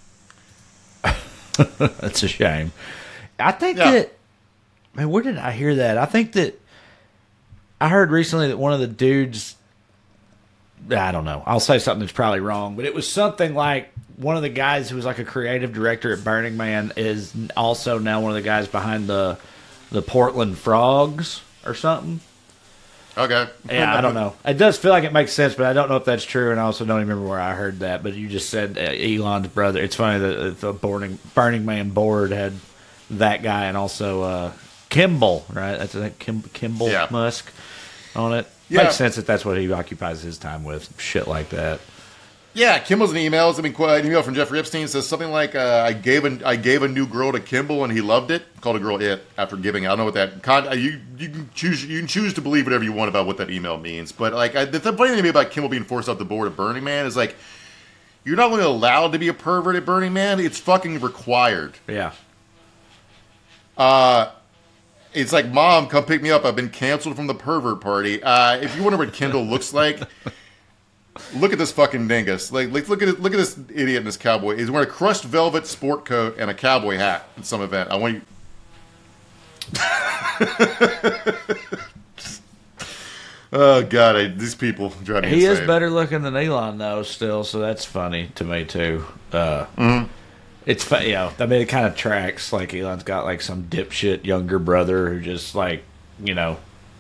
That's a shame. I think yeah. that, man, where did I hear that? I think that I heard recently that one of the dudes, I don't know, I'll say something that's probably wrong, but it was something like one of the guys who was like a creative director at Burning Man is also now one of the guys behind the the Portland Frogs or something. Okay. Yeah, I don't know. It does feel like it makes sense, but I don't know if that's true, and I also don't even remember where I heard that. But you just said uh, Elon's brother. It's funny that the Burning, Burning Man board had that guy and also uh, Kimball, right? That's that Kim, Kimball yeah. Musk on it. Yeah. Makes sense that that's what he occupies his time with, shit like that. Yeah, Kimball's in emails. I mean, an email from Jeffrey Epstein says something like, uh, "I gave a I gave a new girl to Kimball and he loved it." Called a girl it after giving. I don't know what that. Con, you you can choose you can choose to believe whatever you want about what that email means. But like I, the funny thing to me about Kimball being forced off the board of Burning Man is like you're not only allowed to be a pervert at Burning Man; it's fucking required. Yeah. Uh, it's like, Mom, come pick me up. I've been canceled from the pervert party. Uh, if you wonder what Kendall looks like. Look at this fucking dingus. Like, like look at it, look at this idiot in this cowboy. He's wearing a crushed velvet sport coat and a cowboy hat at some event. I want you. Oh god, I, these people drive me He insane. is better looking than Elon though, still. So that's funny to me too. Uh, mm-hmm. It's fun, you know. I mean, it kind of tracks. Like Elon's got like some dipshit younger brother who just like you know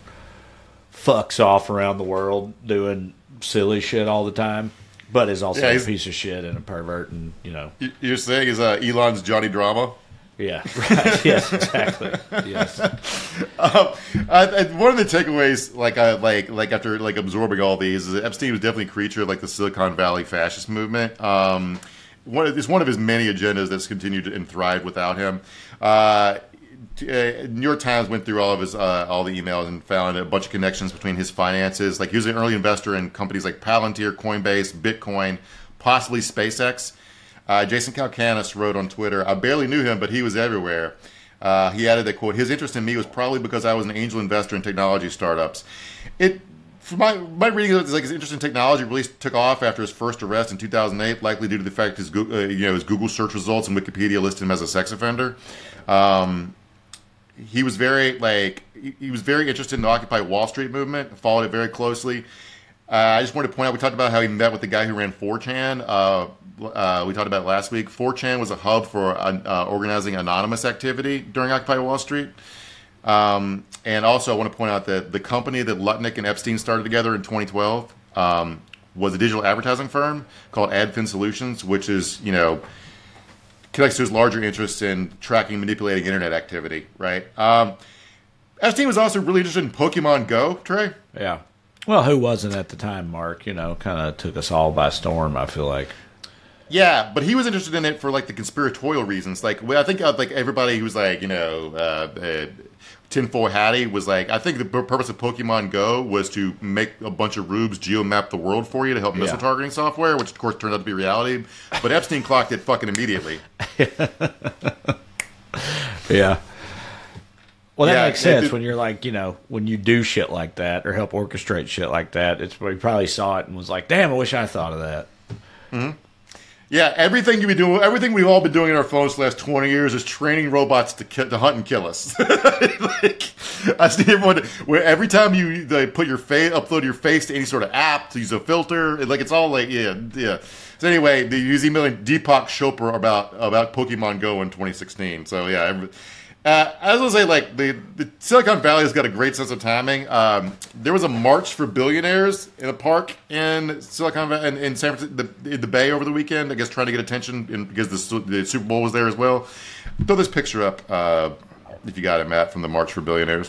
fucks off around the world doing silly shit all the time, but is also yeah, a piece of shit and a pervert, and you know. You're saying is uh, Elon's Johnny Drama? Yeah. Right. Yes. Exactly. Yes. Um, I, I, one of the takeaways, like, I like, like after like absorbing all these, is that Epstein was definitely a creature of like the Silicon Valley fascist movement. Um, one, it's one of his many agendas that's continued to and thrive without him. Uh, Uh, New York Times went through all of his uh, all the emails and found a bunch of connections between his finances. Like he was an early investor in companies like Palantir, Coinbase, Bitcoin, possibly SpaceX. Uh, Jason Calacanis wrote on Twitter, "I barely knew him, but he was everywhere." Uh, he added that, quote, "His interest in me was probably because I was an angel investor in technology startups." It, for my my reading, it's like his interest in technology really took off after his first arrest in two thousand eight, likely due to the fact his uh, you know his Google search results and Wikipedia listed him as a sex offender. Um, He was very like he was very interested in the Occupy Wall Street movement. Followed it very closely. Uh, I just wanted to point out we talked about how he met with the guy who ran four chan. Uh, uh, we talked about it last week. four chan was a hub for uh, organizing anonymous activity during Occupy Wall Street. Um, and also, I want to point out that the company that Lutnick and Epstein started together in twenty twelve um, was a digital advertising firm called AdFin Solutions, which is you know. connects to his larger interests in tracking, manipulating internet activity, right? Um, Epstein was also really interested in Pokemon Go, Trey. Yeah. Well, who wasn't at the time, Mark? You know, kind of took us all by storm, I feel like. Yeah, but he was interested in it for, like, the conspiratorial reasons. Like, I think, uh, like, everybody who's, like, you know, uh, uh, Tinfoil Hattie was like, I think the purpose of Pokemon Go was to make a bunch of rubes geomap the world for you to help missile yeah. targeting software, which, of course, turned out to be reality. But Epstein clocked it fucking immediately. Yeah. Well, that yeah, makes sense it, when you're like, you know, when you do shit like that or help orchestrate shit like that. It's where he probably saw it and was like, damn, I wish I thought of that. Mm-hmm. Yeah, everything you be doing, everything we've all been doing in our phones for the last twenty years is training robots to ki- to hunt and kill us. Like, I see everyone where every time you they put your face, upload your face to any sort of app to use a filter, like it's all like yeah, yeah. So anyway, they use emailing Deepak Chopra about about Pokemon Go in twenty sixteen. So yeah, every, Uh, I was gonna say, like the, the Silicon Valley has got a great sense of timing. Um, there was a march for billionaires in a park in Silicon Valley, in, in San Francisco, the, in the Bay over the weekend. I guess trying to get attention in, because the, the Super Bowl was there as well. Throw this picture up uh, if you got it, Matt, from the March for Billionaires.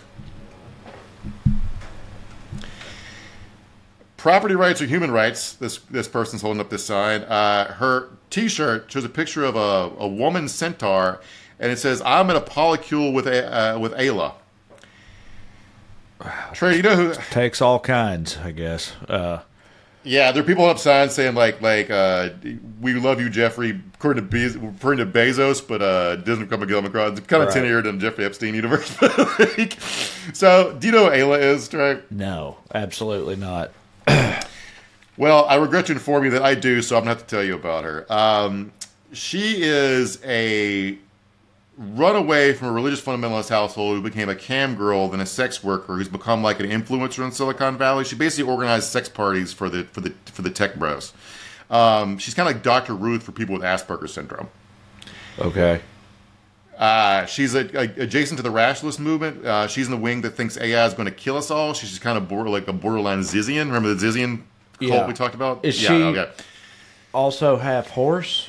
Property rights or human rights. This this person's holding up this sign. Uh, her T-shirt shows a picture of a, a woman centaur. And it says, "I'm in a polycule with a, uh, with Ayla." Trey, you know who takes all kinds, I guess. Uh, yeah, there are people up signs saying like, like, uh, "We love you, Jeffrey," according to, Be- according to Bezos, but uh, doesn't come across. It's kind of right. ten-year than Jeffrey Epstein universe. So, do you know who Ayla is, Trey? No, absolutely not. Well, I regret to inform you that I do, so I'm going to have to tell you about her. Um, she is a runaway from a religious fundamentalist household who became a cam girl, then a sex worker who's become like an influencer in Silicon Valley. She basically organized sex parties for the for the for the tech bros. Um, she's kind of like Doctor Ruth for people with Asperger's syndrome. Okay. Uh, she's a, a, adjacent to the rationalist movement. Uh, she's in the wing that thinks A I is going to kill us all. She's just kind of border, like a borderline Zizian. Remember the Zizian cult yeah. we talked about? Is yeah, she okay. also half horse?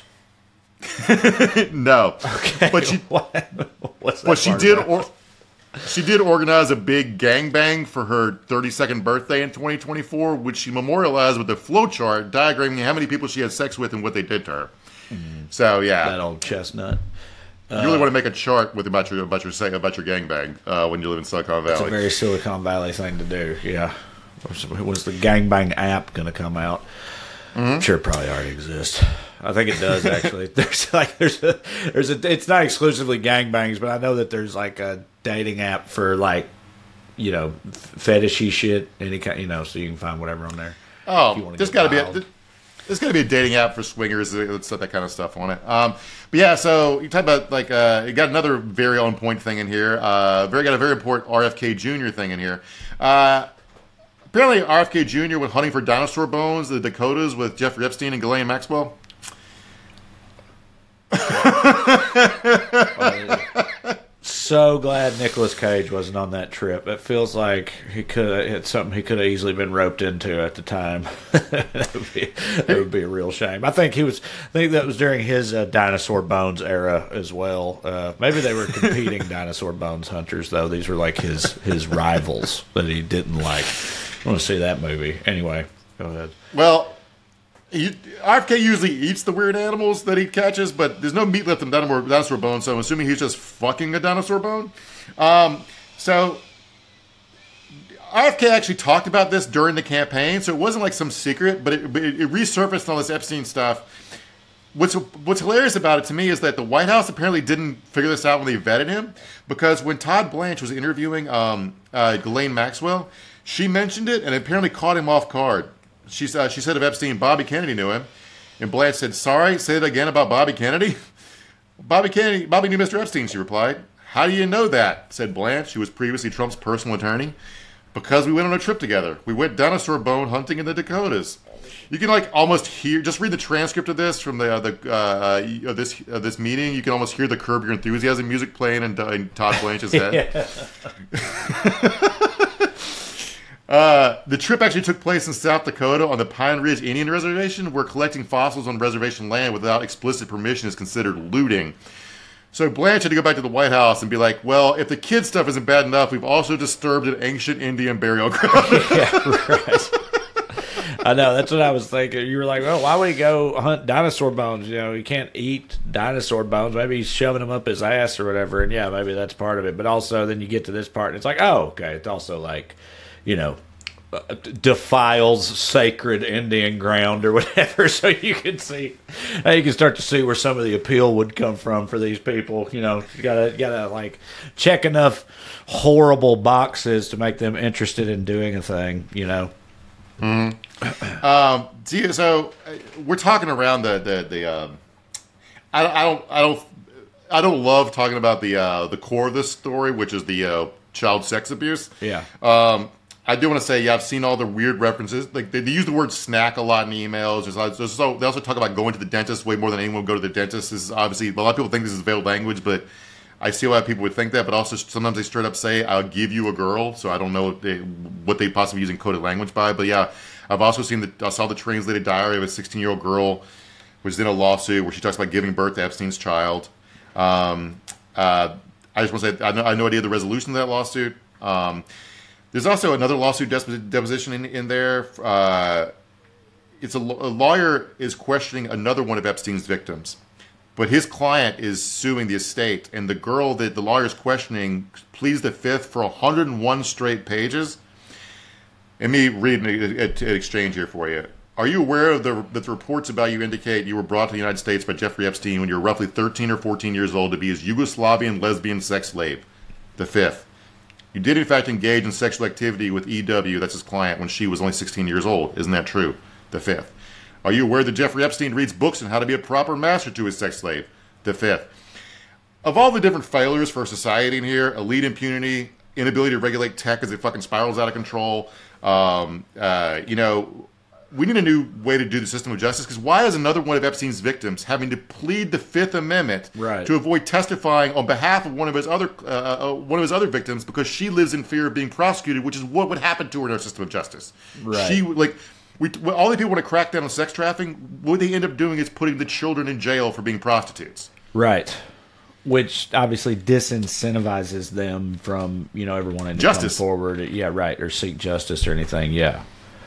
No, okay. But she, What's that but she part did, about? or, she did organize a big gangbang for her thirty-second birthday in twenty twenty-four, which she memorialized with a flowchart diagramming how many people she had sex with and what they did to her. Mm, so yeah, that old chestnut. You really uh, want to make a chart with about your about your about your gangbang uh, when you live in Silicon Valley. It's a very Silicon Valley thing to do. Yeah, was the gangbang app going to come out? Mm-hmm. I'm sure it probably already exists. I think it does actually. There's like there's a there's a it's not exclusively gangbangs, but I know that there's like a dating app for like you know fetishy shit, any kind, you know, so you can find whatever on there. Oh, there's got to be a, there's got to be a dating app for swingers, that kind of stuff on it. Um, but yeah, so you talk about like uh, you got another very on point thing in here. Uh, very got a very important R F K Junior thing in here. Uh, apparently, R F K Junior went hunting for dinosaur bones, in the Dakotas, with Jeffrey Epstein and Ghislaine Maxwell. So glad Nicolas Cage wasn't on that trip. It feels like he could have hit something he could have easily been roped into at the time. that, would be, that would be a real shame. I think he was. I think that was during his uh, dinosaur bones era as well. Uh, maybe they were competing dinosaur bones hunters, though. These were like his his rivals that he didn't like. I want to see that movie. Anyway, go ahead. Well. He, R F K usually eats the weird animals that he catches, but there's no meat left in dinosaur, dinosaur bone, so I'm assuming he's just fucking a dinosaur bone. Um, so R F K actually talked about this during the campaign, so it wasn't like some secret, but it, it, it resurfaced all this Epstein stuff. What's what's hilarious about it to me is that the White House apparently didn't figure this out when they vetted him, because when Todd Blanche was interviewing um, uh, Ghislaine Maxwell, she mentioned it and it apparently caught him off guard. She, uh, she said of Epstein, Bobby Kennedy knew him. And Blanche said, sorry, say it again about Bobby Kennedy? Bobby Kennedy, Bobby knew Mister Epstein, she replied. How do you know that? Said Blanche, who was previously Trump's personal attorney. Because we went on a trip together. We went dinosaur bone hunting in the Dakotas. You can like almost hear, just read the transcript of this from the, uh, the uh, uh, this uh, this meeting. You can almost hear the Curb Your Enthusiasm music playing in, in Todd Blanche's head. Uh, the trip actually took place in South Dakota on the Pine Ridge Indian Reservation, where collecting fossils on reservation land without explicit permission is considered looting. So Blanche had to go back to the White House and be like, well, if the kid stuff isn't bad enough, we've also disturbed an ancient Indian burial ground. Yeah, right. I know, that's what I was thinking. You were like, well, why would he go hunt dinosaur bones? You know, he can't eat dinosaur bones. Maybe he's shoving them up his ass or whatever. And yeah, maybe that's part of it. But also then you get to this part and it's like, oh, okay, it's also like, you know, defiles sacred Indian ground or whatever, so you can see, you can start to see where some of the appeal would come from for these people. You know, you gotta gotta like check enough horrible boxes to make them interested in doing a thing. You know. Mm-hmm. um, so we're talking around the the the. Um, I, I don't I don't I don't love talking about the uh, the core of this story, which is the uh, child sex abuse. Yeah. Um, I do want to say, yeah, I've seen all the weird references. Like they, they use the word snack a lot in emails. There's, there's so, they also talk about going to the dentist way more than anyone would go to the dentist. This is obviously, a lot of people think this is veiled language, but I see why people would think that, but also sometimes they straight up say, "I'll give you a girl." So I don't know what they, what they possibly using coded language by. But yeah, I've also seen the I saw the translated diary of a sixteen-year-old girl, which is in a lawsuit where she talks about giving birth to Epstein's child. Um, uh, I just want to say I, know, I have no idea the resolution of that lawsuit. Um, there's also another lawsuit deposition in, in there. Uh, it's a, a lawyer is questioning another one of Epstein's victims. But his client is suing the estate, and the girl that the lawyer is questioning pleads the fifth for one hundred one straight pages. Let me read an, an exchange here for you. Are you aware of the, that the reports about you indicate you were brought to the United States by Jeffrey Epstein when you were roughly thirteen or fourteen years old to be his Yugoslavian lesbian sex slave? The fifth. You did in fact engage in sexual activity with E W, that's his client, when she was only sixteen years old. Isn't that true? The fifth. Are you aware that Jeffrey Epstein reads books on how to be a proper master to his sex slave? The fifth. Of all the different failures for society in here, elite impunity, inability to regulate tech as it fucking spirals out of control, um, uh, you know, we need a new way to do the system of justice, because why is another one of Epstein's victims having to plead the Fifth Amendment right. to avoid testifying on behalf of one of his other uh, uh, one of his other victims because she lives in fear of being prosecuted, which is what would happen to her in our system of justice. Right. She like. We, all the people want to crack down on sex trafficking, what they end up doing is putting the children in jail for being prostitutes. Right. Which obviously disincentivizes them from, you know, ever wanting to justice. come forward. Yeah, right. Or seek justice or anything. Yeah.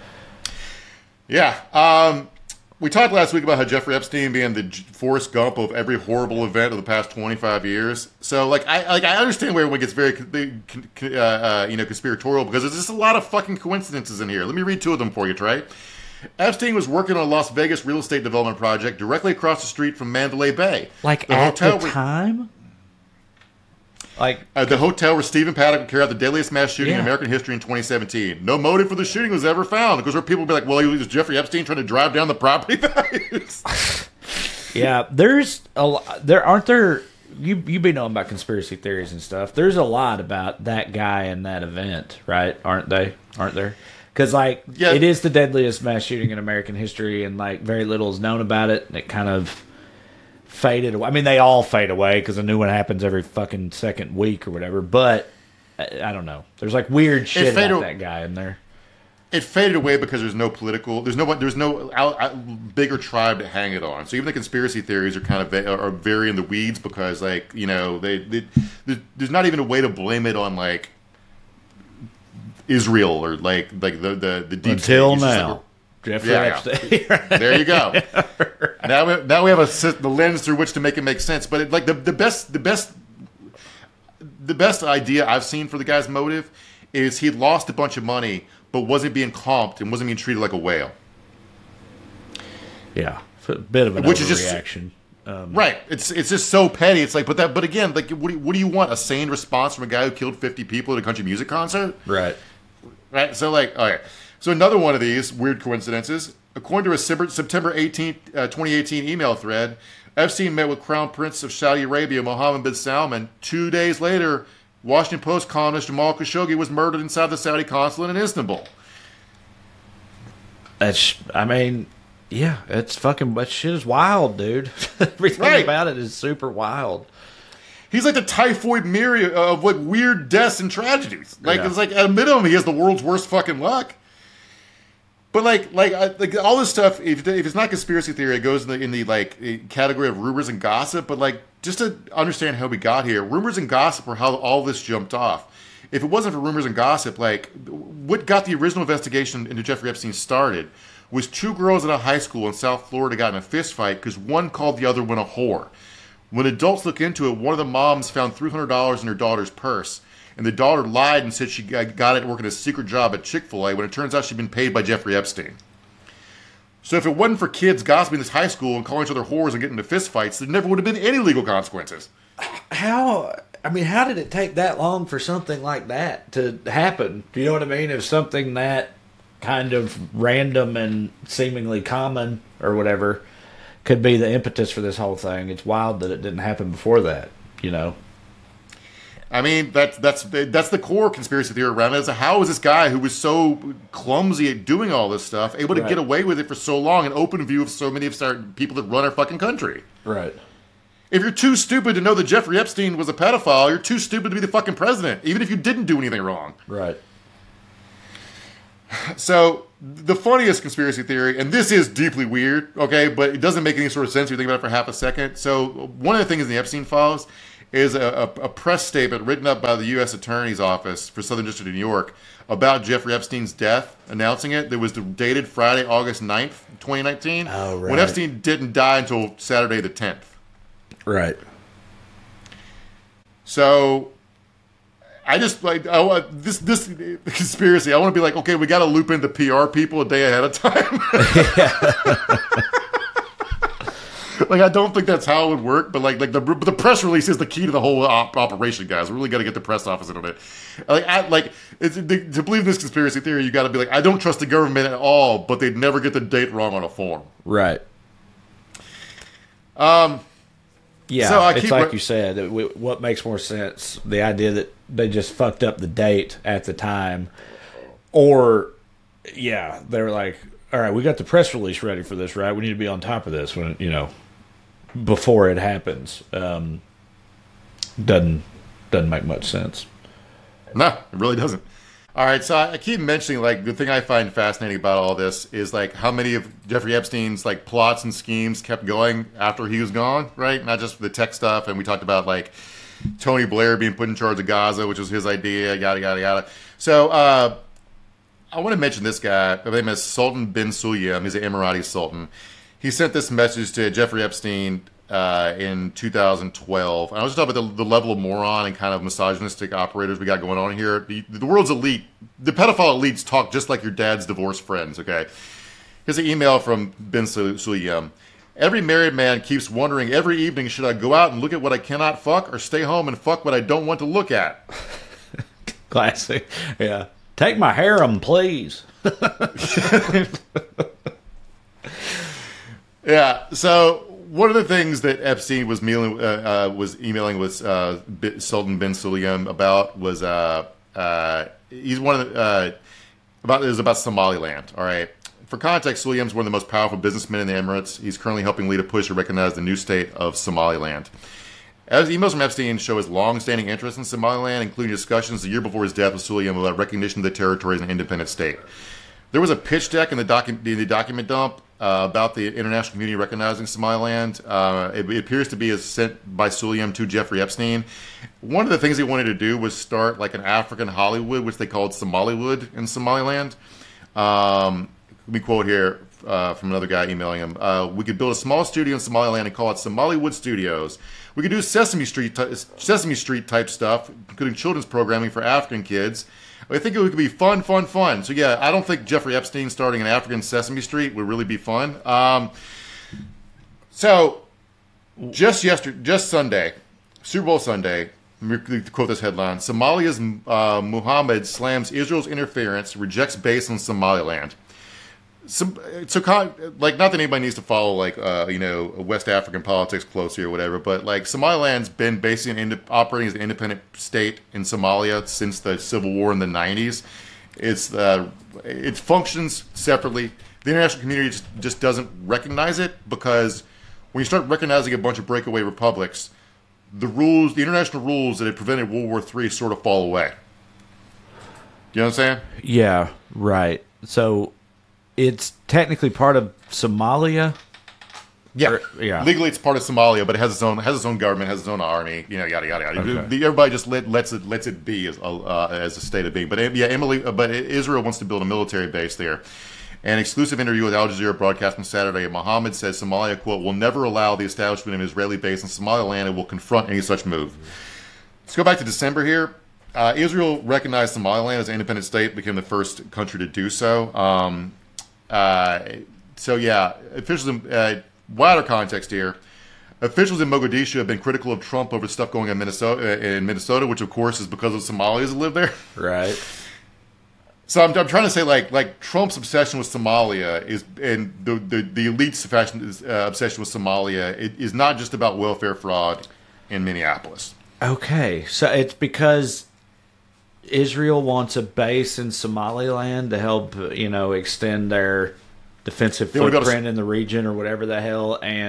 Yeah. Um, we talked last week about how Jeffrey Epstein being the Forrest Gump of every horrible event of the past twenty-five years. So, like, I like I understand where everyone gets very, uh, uh, you know, conspiratorial because there's just a lot of fucking coincidences in here. Let me read two of them for you, Trey. Epstein was working on a Las Vegas real estate development project directly across the street from Mandalay Bay. Like, the at hotel the where, time? Like uh, the hotel where Stephen Paddock carried out the deadliest mass shooting yeah. in American history in twenty seventeen. No motive for the shooting was ever found because people would be like, well, was Jeffrey Epstein trying to drive down the property values? Yeah, there's a lot, there aren't there, you, you be knowing about conspiracy theories and stuff. There's a lot about that guy and that event, right? Aren't they? Aren't there? Because, like, yeah. it is the deadliest mass shooting in American history, and, like, very little is known about it, and it kind of faded away. I mean, they all fade away because a new one happens every fucking second week or whatever, but I, I don't know. There's, like, weird shit about a- that guy in there. It faded away because there's no political, there's no, there's no out, out, bigger tribe to hang it on. So even the conspiracy theories are kind of are very in the weeds because, like, you know, they, they there's not even a way to blame it on like Israel or like like the the, the deep until state. now. Like, Jeffrey yeah, Epstein. yeah. There you go. now we now we have a the lens through which to make it make sense. But it, like the the best the best the best idea I've seen for the guy's motive is he lost a bunch of money, but wasn't being comped and wasn't being treated like a whale. Yeah, a bit of an Which is just overreaction. Um, right. It's it's just so petty. It's like, but that, but again, like, what do you, what do you want? A sane response from a guy who killed fifty people at a country music concert? Right. Right. So like, okay. So another one of these weird coincidences. According to a September eighteenth, uh, twenty eighteen email thread, Epstein met with Crown Prince of Saudi Arabia, Mohammed bin Salman. Two days later, Washington Post columnist Jamal Khashoggi was murdered inside the Saudi consulate in Istanbul. That's, I mean, yeah, it's fucking, that shit is wild, dude. Everything right. about it is super wild. He's like the typhoid mirror of like weird deaths and tragedies. Like, yeah. it's like at a minimum, he has the world's worst fucking luck. But like, like, uh, like all this stuff. If, if it's not conspiracy theory, it goes in the in the like category of rumors and gossip. But like, just to understand how we got here, rumors and gossip are how all this jumped off. If it wasn't for rumors and gossip, like what got the original investigation into Jeffrey Epstein started was two girls at a high school in South Florida got in a fist fight because one called the other one a whore. When adults look into it, one of the moms found three hundred dollars in her daughter's purse. And the daughter lied and said she got it working a secret job at Chick-fil-A when it turns out she'd been paid by Jeffrey Epstein. So if it wasn't for kids gossiping this high school and calling each other whores and getting into fistfights, there never would have been any legal consequences. How, I mean, how did it take that long for something like that to happen? Do you know what I mean? If something that kind of random and seemingly common or whatever could be the impetus for this whole thing, it's wild that it didn't happen before that, you know? I mean, that's that's that's the core conspiracy theory around it. Is how is this guy who was so clumsy at doing all this stuff able to right. get away with it for so long, in open view of so many of our people that run our fucking country? Right. If you're too stupid to know that Jeffrey Epstein was a pedophile, you're too stupid to be the fucking president, even if you didn't do anything wrong. Right. So, the funniest conspiracy theory, and this is deeply weird, okay, but it doesn't make any sort of sense if you think about it for half a second. So, one of the things in the Epstein files is a, a, a press statement written up by the U S Attorney's Office for Southern District of New York about Jeffrey Epstein's death, announcing it. That was dated Friday, August ninth, twenty nineteen, oh, right. when Epstein didn't die until Saturday the tenth. Right. So, I just, like, I want, this, this conspiracy, I want to be like, okay, we got to loop in the P R people a day ahead of time. Like, I don't think that's how it would work, but like, like the the press release is the key to the whole op- operation, guys. We really got to get the press office in on it. Like, I, like it's, to believe this conspiracy theory, you got to be like, I don't trust the government at all, but they'd never get the date wrong on a form. Right. Um. Yeah, so I it's keep like re- you said. That we, what makes more sense? The idea that they just fucked up the date at the time, or yeah, they were like, "All right, we got the press release ready for this, right? We need to be on top of this when you know before it happens." Um, doesn't doesn't make much sense. No, it really doesn't. All right, so I keep mentioning, like, the thing I find fascinating about all this is, like, how many of Jeffrey Epstein's, like, plots and schemes kept going after he was gone, right? Not just the tech stuff, and we talked about, like, Tony Blair being put in charge of Gaza, which was his idea, yada, yada, yada. So, uh, I want to mention this guy. His name is Sultan bin Sulayem. He's an Emirati sultan. He sent this message to Jeffrey Epstein uh, in two thousand twelve. And I was just talking about the, the level of moron and kind of misogynistic operators we got going on here. The, the world's elite, the pedophile elites talk just like your dad's divorced friends, okay? Here's an email from bin Sulayem. Every married man keeps wondering every evening, should I go out and look at what I cannot fuck or stay home and fuck what I don't want to look at? Classic. Yeah. Take my harem, please. Yeah, so one of the things that Epstein was emailing, uh, uh, was emailing with uh, Sultan bin Sulayem about was uh, uh, he's one of the uh, about it was about Somaliland. All right, for context, Sulayem is one of the most powerful businessmen in the Emirates. He's currently helping lead a push to recognize the new state of Somaliland. As emails from Epstein show his long-standing interest in Somaliland, including discussions the year before his death with Sulayem about recognition of the territory as an independent state. There was a pitch deck in the, docu- in the document dump uh, about the international community recognizing Somaliland. Uh, it, it appears to be as sent by Sulayem to Jeffrey Epstein. One of the things he wanted to do was start like an African Hollywood, which they called Somalywood in Somaliland. Um, let me quote here uh, from another guy emailing him. Uh, we could build a small studio in Somaliland and call it Somalywood Studios. We could do Sesame Street, ty- Sesame Street type stuff, including children's programming for African kids. I think it would be fun, fun, fun. So yeah, I don't think Jeffrey Epstein starting an African Sesame Street would really be fun. Um, so just yesterday, just Sunday, Super Bowl Sunday. Let me quote this headline: Somalia's uh, Muhammad slams Israel's interference, rejects base on Somaliland. So, so, like, not that anybody needs to follow, like, uh, you know, West African politics closely or whatever, but, like, Somaliland's been basically an ind- operating as an independent state in Somalia since the civil war in the nineties. It's, uh, it functions separately. The international community just, just doesn't recognize it because when you start recognizing a bunch of breakaway republics, the rules, the international rules that had prevented World War Three sort of fall away. You know what I'm saying? Yeah, right. So it's technically part of Somalia. Yeah, or, yeah. Legally, it's part of Somalia, but it has its own has its own government, has its own army. You know, yada yada yada. Okay. The, everybody just let, lets it lets it be as uh, as a state of being. But yeah, Emily, but Israel wants to build a military base there. An exclusive interview with Al Jazeera broadcast on Saturday, Mohammed says Somalia, quote, will never allow the establishment of an Israeli base in Somaliland and will confront any such move. Let's go back to December here. Uh, Israel recognized Somaliland as an independent state, became the first country to do so. Um, uh, so, yeah, officials in uh, wider context here. Officials in Mogadishu have been critical of Trump over stuff going on in Minnesota, in Minnesota, which, of course, is because of Somalis that live there. Right. So I'm, I'm trying to say, like, like Trump's obsession with Somalia is, and the the, the elite's obsession, uh, obsession with Somalia it, is not just about welfare fraud in Minneapolis. Okay, so it's because Israel wants a base in Somaliland to help, you know, extend their defensive They wanna go to- footprint in the region or whatever the hell, and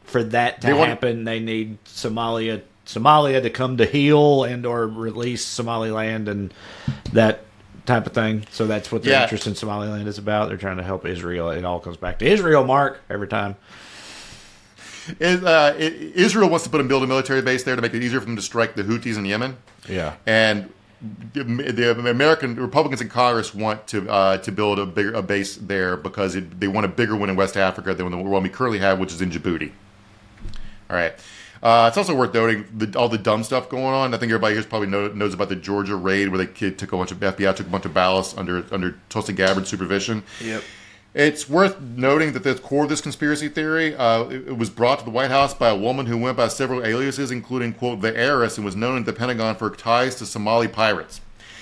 for that to They want- happen, they need Somalia Somalia to come to heel and or release Somaliland and that type of thing. So that's what their Yeah. interest in Somaliland is about. They're trying to help Israel. It all comes back to Israel, Mark, every time. Is, uh, I- Israel wants to put a build a military base there to make it easier for them to strike the Houthis in Yemen. Yeah. And the, the American Republicans in Congress want to uh, to build a bigger a base there because it, they want a bigger one in West Africa than the one we currently have, which is in Djibouti. All right. Uh, it's also worth noting the, all the dumb stuff going on. I think everybody here probably know, knows about the Georgia raid where the kid took a bunch of F B I took a bunch of ballots under under Tulsi Gabbard supervision. Yep. It's worth noting that the core of this conspiracy theory uh, it, it was brought to the White House by a woman who went by several aliases, including, quote, the heiress, and was known at the Pentagon for ties to Somali pirates.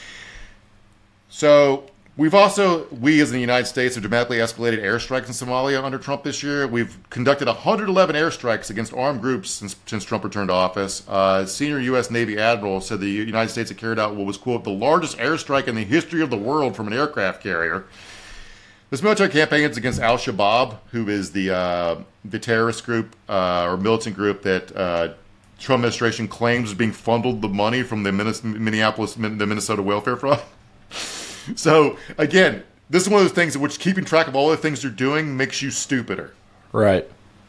So we've also, we as in the United States, have dramatically escalated airstrikes in Somalia under Trump this year. We've conducted one hundred eleven airstrikes against armed groups since, since Trump returned to office. Uh, senior U S Navy admiral said the United States had carried out what was, quote, the largest airstrike in the history of the world from an aircraft carrier. This military campaign is against Al-Shabaab, who is the uh, the terrorist group uh, or militant group that uh, Trump administration claims is being funneled the money from the Minneapolis, the Minnesota welfare fraud. So, again, this is one of those things in which keeping track of all the things you're doing makes you stupider. Right.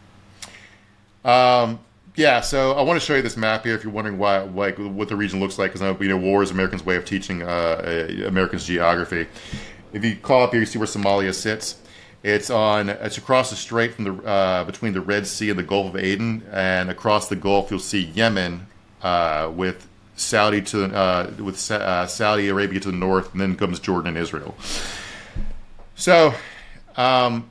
Um, yeah, so I want to show you this map here if you're wondering why, like, what the region looks like, because you know, war is Americans' way of teaching uh, Americans geography. If you call up here, you see where Somalia sits. It's on. It's across the strait from the uh, between the Red Sea and the Gulf of Aden, and across the Gulf you'll see Yemen uh, with Saudi to uh, with uh, Saudi Arabia to the north, and then comes Jordan and Israel. So, um,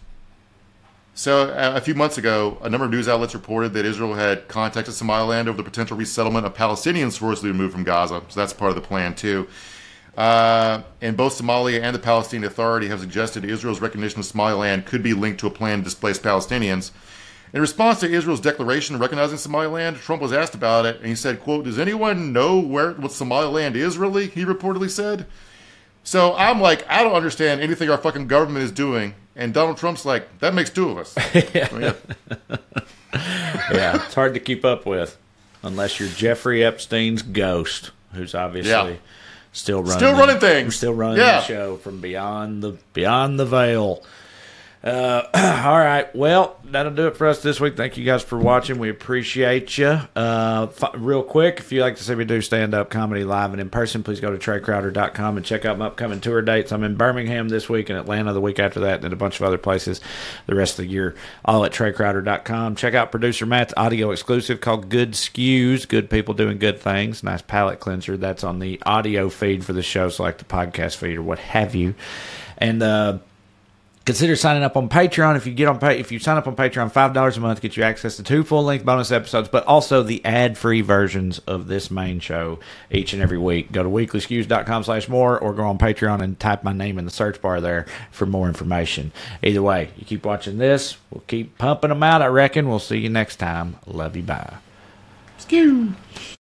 so a few months ago, a number of news outlets reported that Israel had contacted Somaliland over the potential resettlement of Palestinians forcibly removed from Gaza. So that's part of the plan too. Uh, and both Somalia and the Palestinian Authority have suggested Israel's recognition of Somaliland could be linked to a plan to displace Palestinians. In response to Israel's declaration recognizing Somaliland, Trump was asked about it, and he said, quote, does anyone know where what Somaliland is really? He reportedly said. So I'm like, I don't understand anything our fucking government is doing. And Donald Trump's like, that makes two of us. Yeah. Yeah, it's hard to keep up with unless you're Jeffrey Epstein's ghost, who's obviously... Yeah. Still running, still running the, things. Still running yeah. the show from beyond the beyond the veil. Uh, all right, well, that'll do it for us this week. Thank you guys for watching. We appreciate you. Uh, f- real quick, if you like to see me do stand-up comedy live and in person, please go to Trey Crowder dot com and check out my upcoming tour dates. I'm in Birmingham this week and Atlanta the week after that, and a bunch of other places the rest of the year, all at Trey Crowder dot com. Check out producer Matt's audio exclusive called Good Skews, Good People Doing Good Things. Nice palate cleanser. That's on the audio feed for the show, so like the podcast feed or what have you. And, uh, consider signing up on Patreon. If you get on pay, if you sign up on Patreon, five dollars a month gets you access to two full-length bonus episodes, but also the ad-free versions of this main show each and every week. Go to weekly skews dot com slash more or go on Patreon and type my name in the search bar there for more information. Either way, you keep watching this. We'll keep pumping them out, I reckon. We'll see you next time. Love you. Bye. Skew.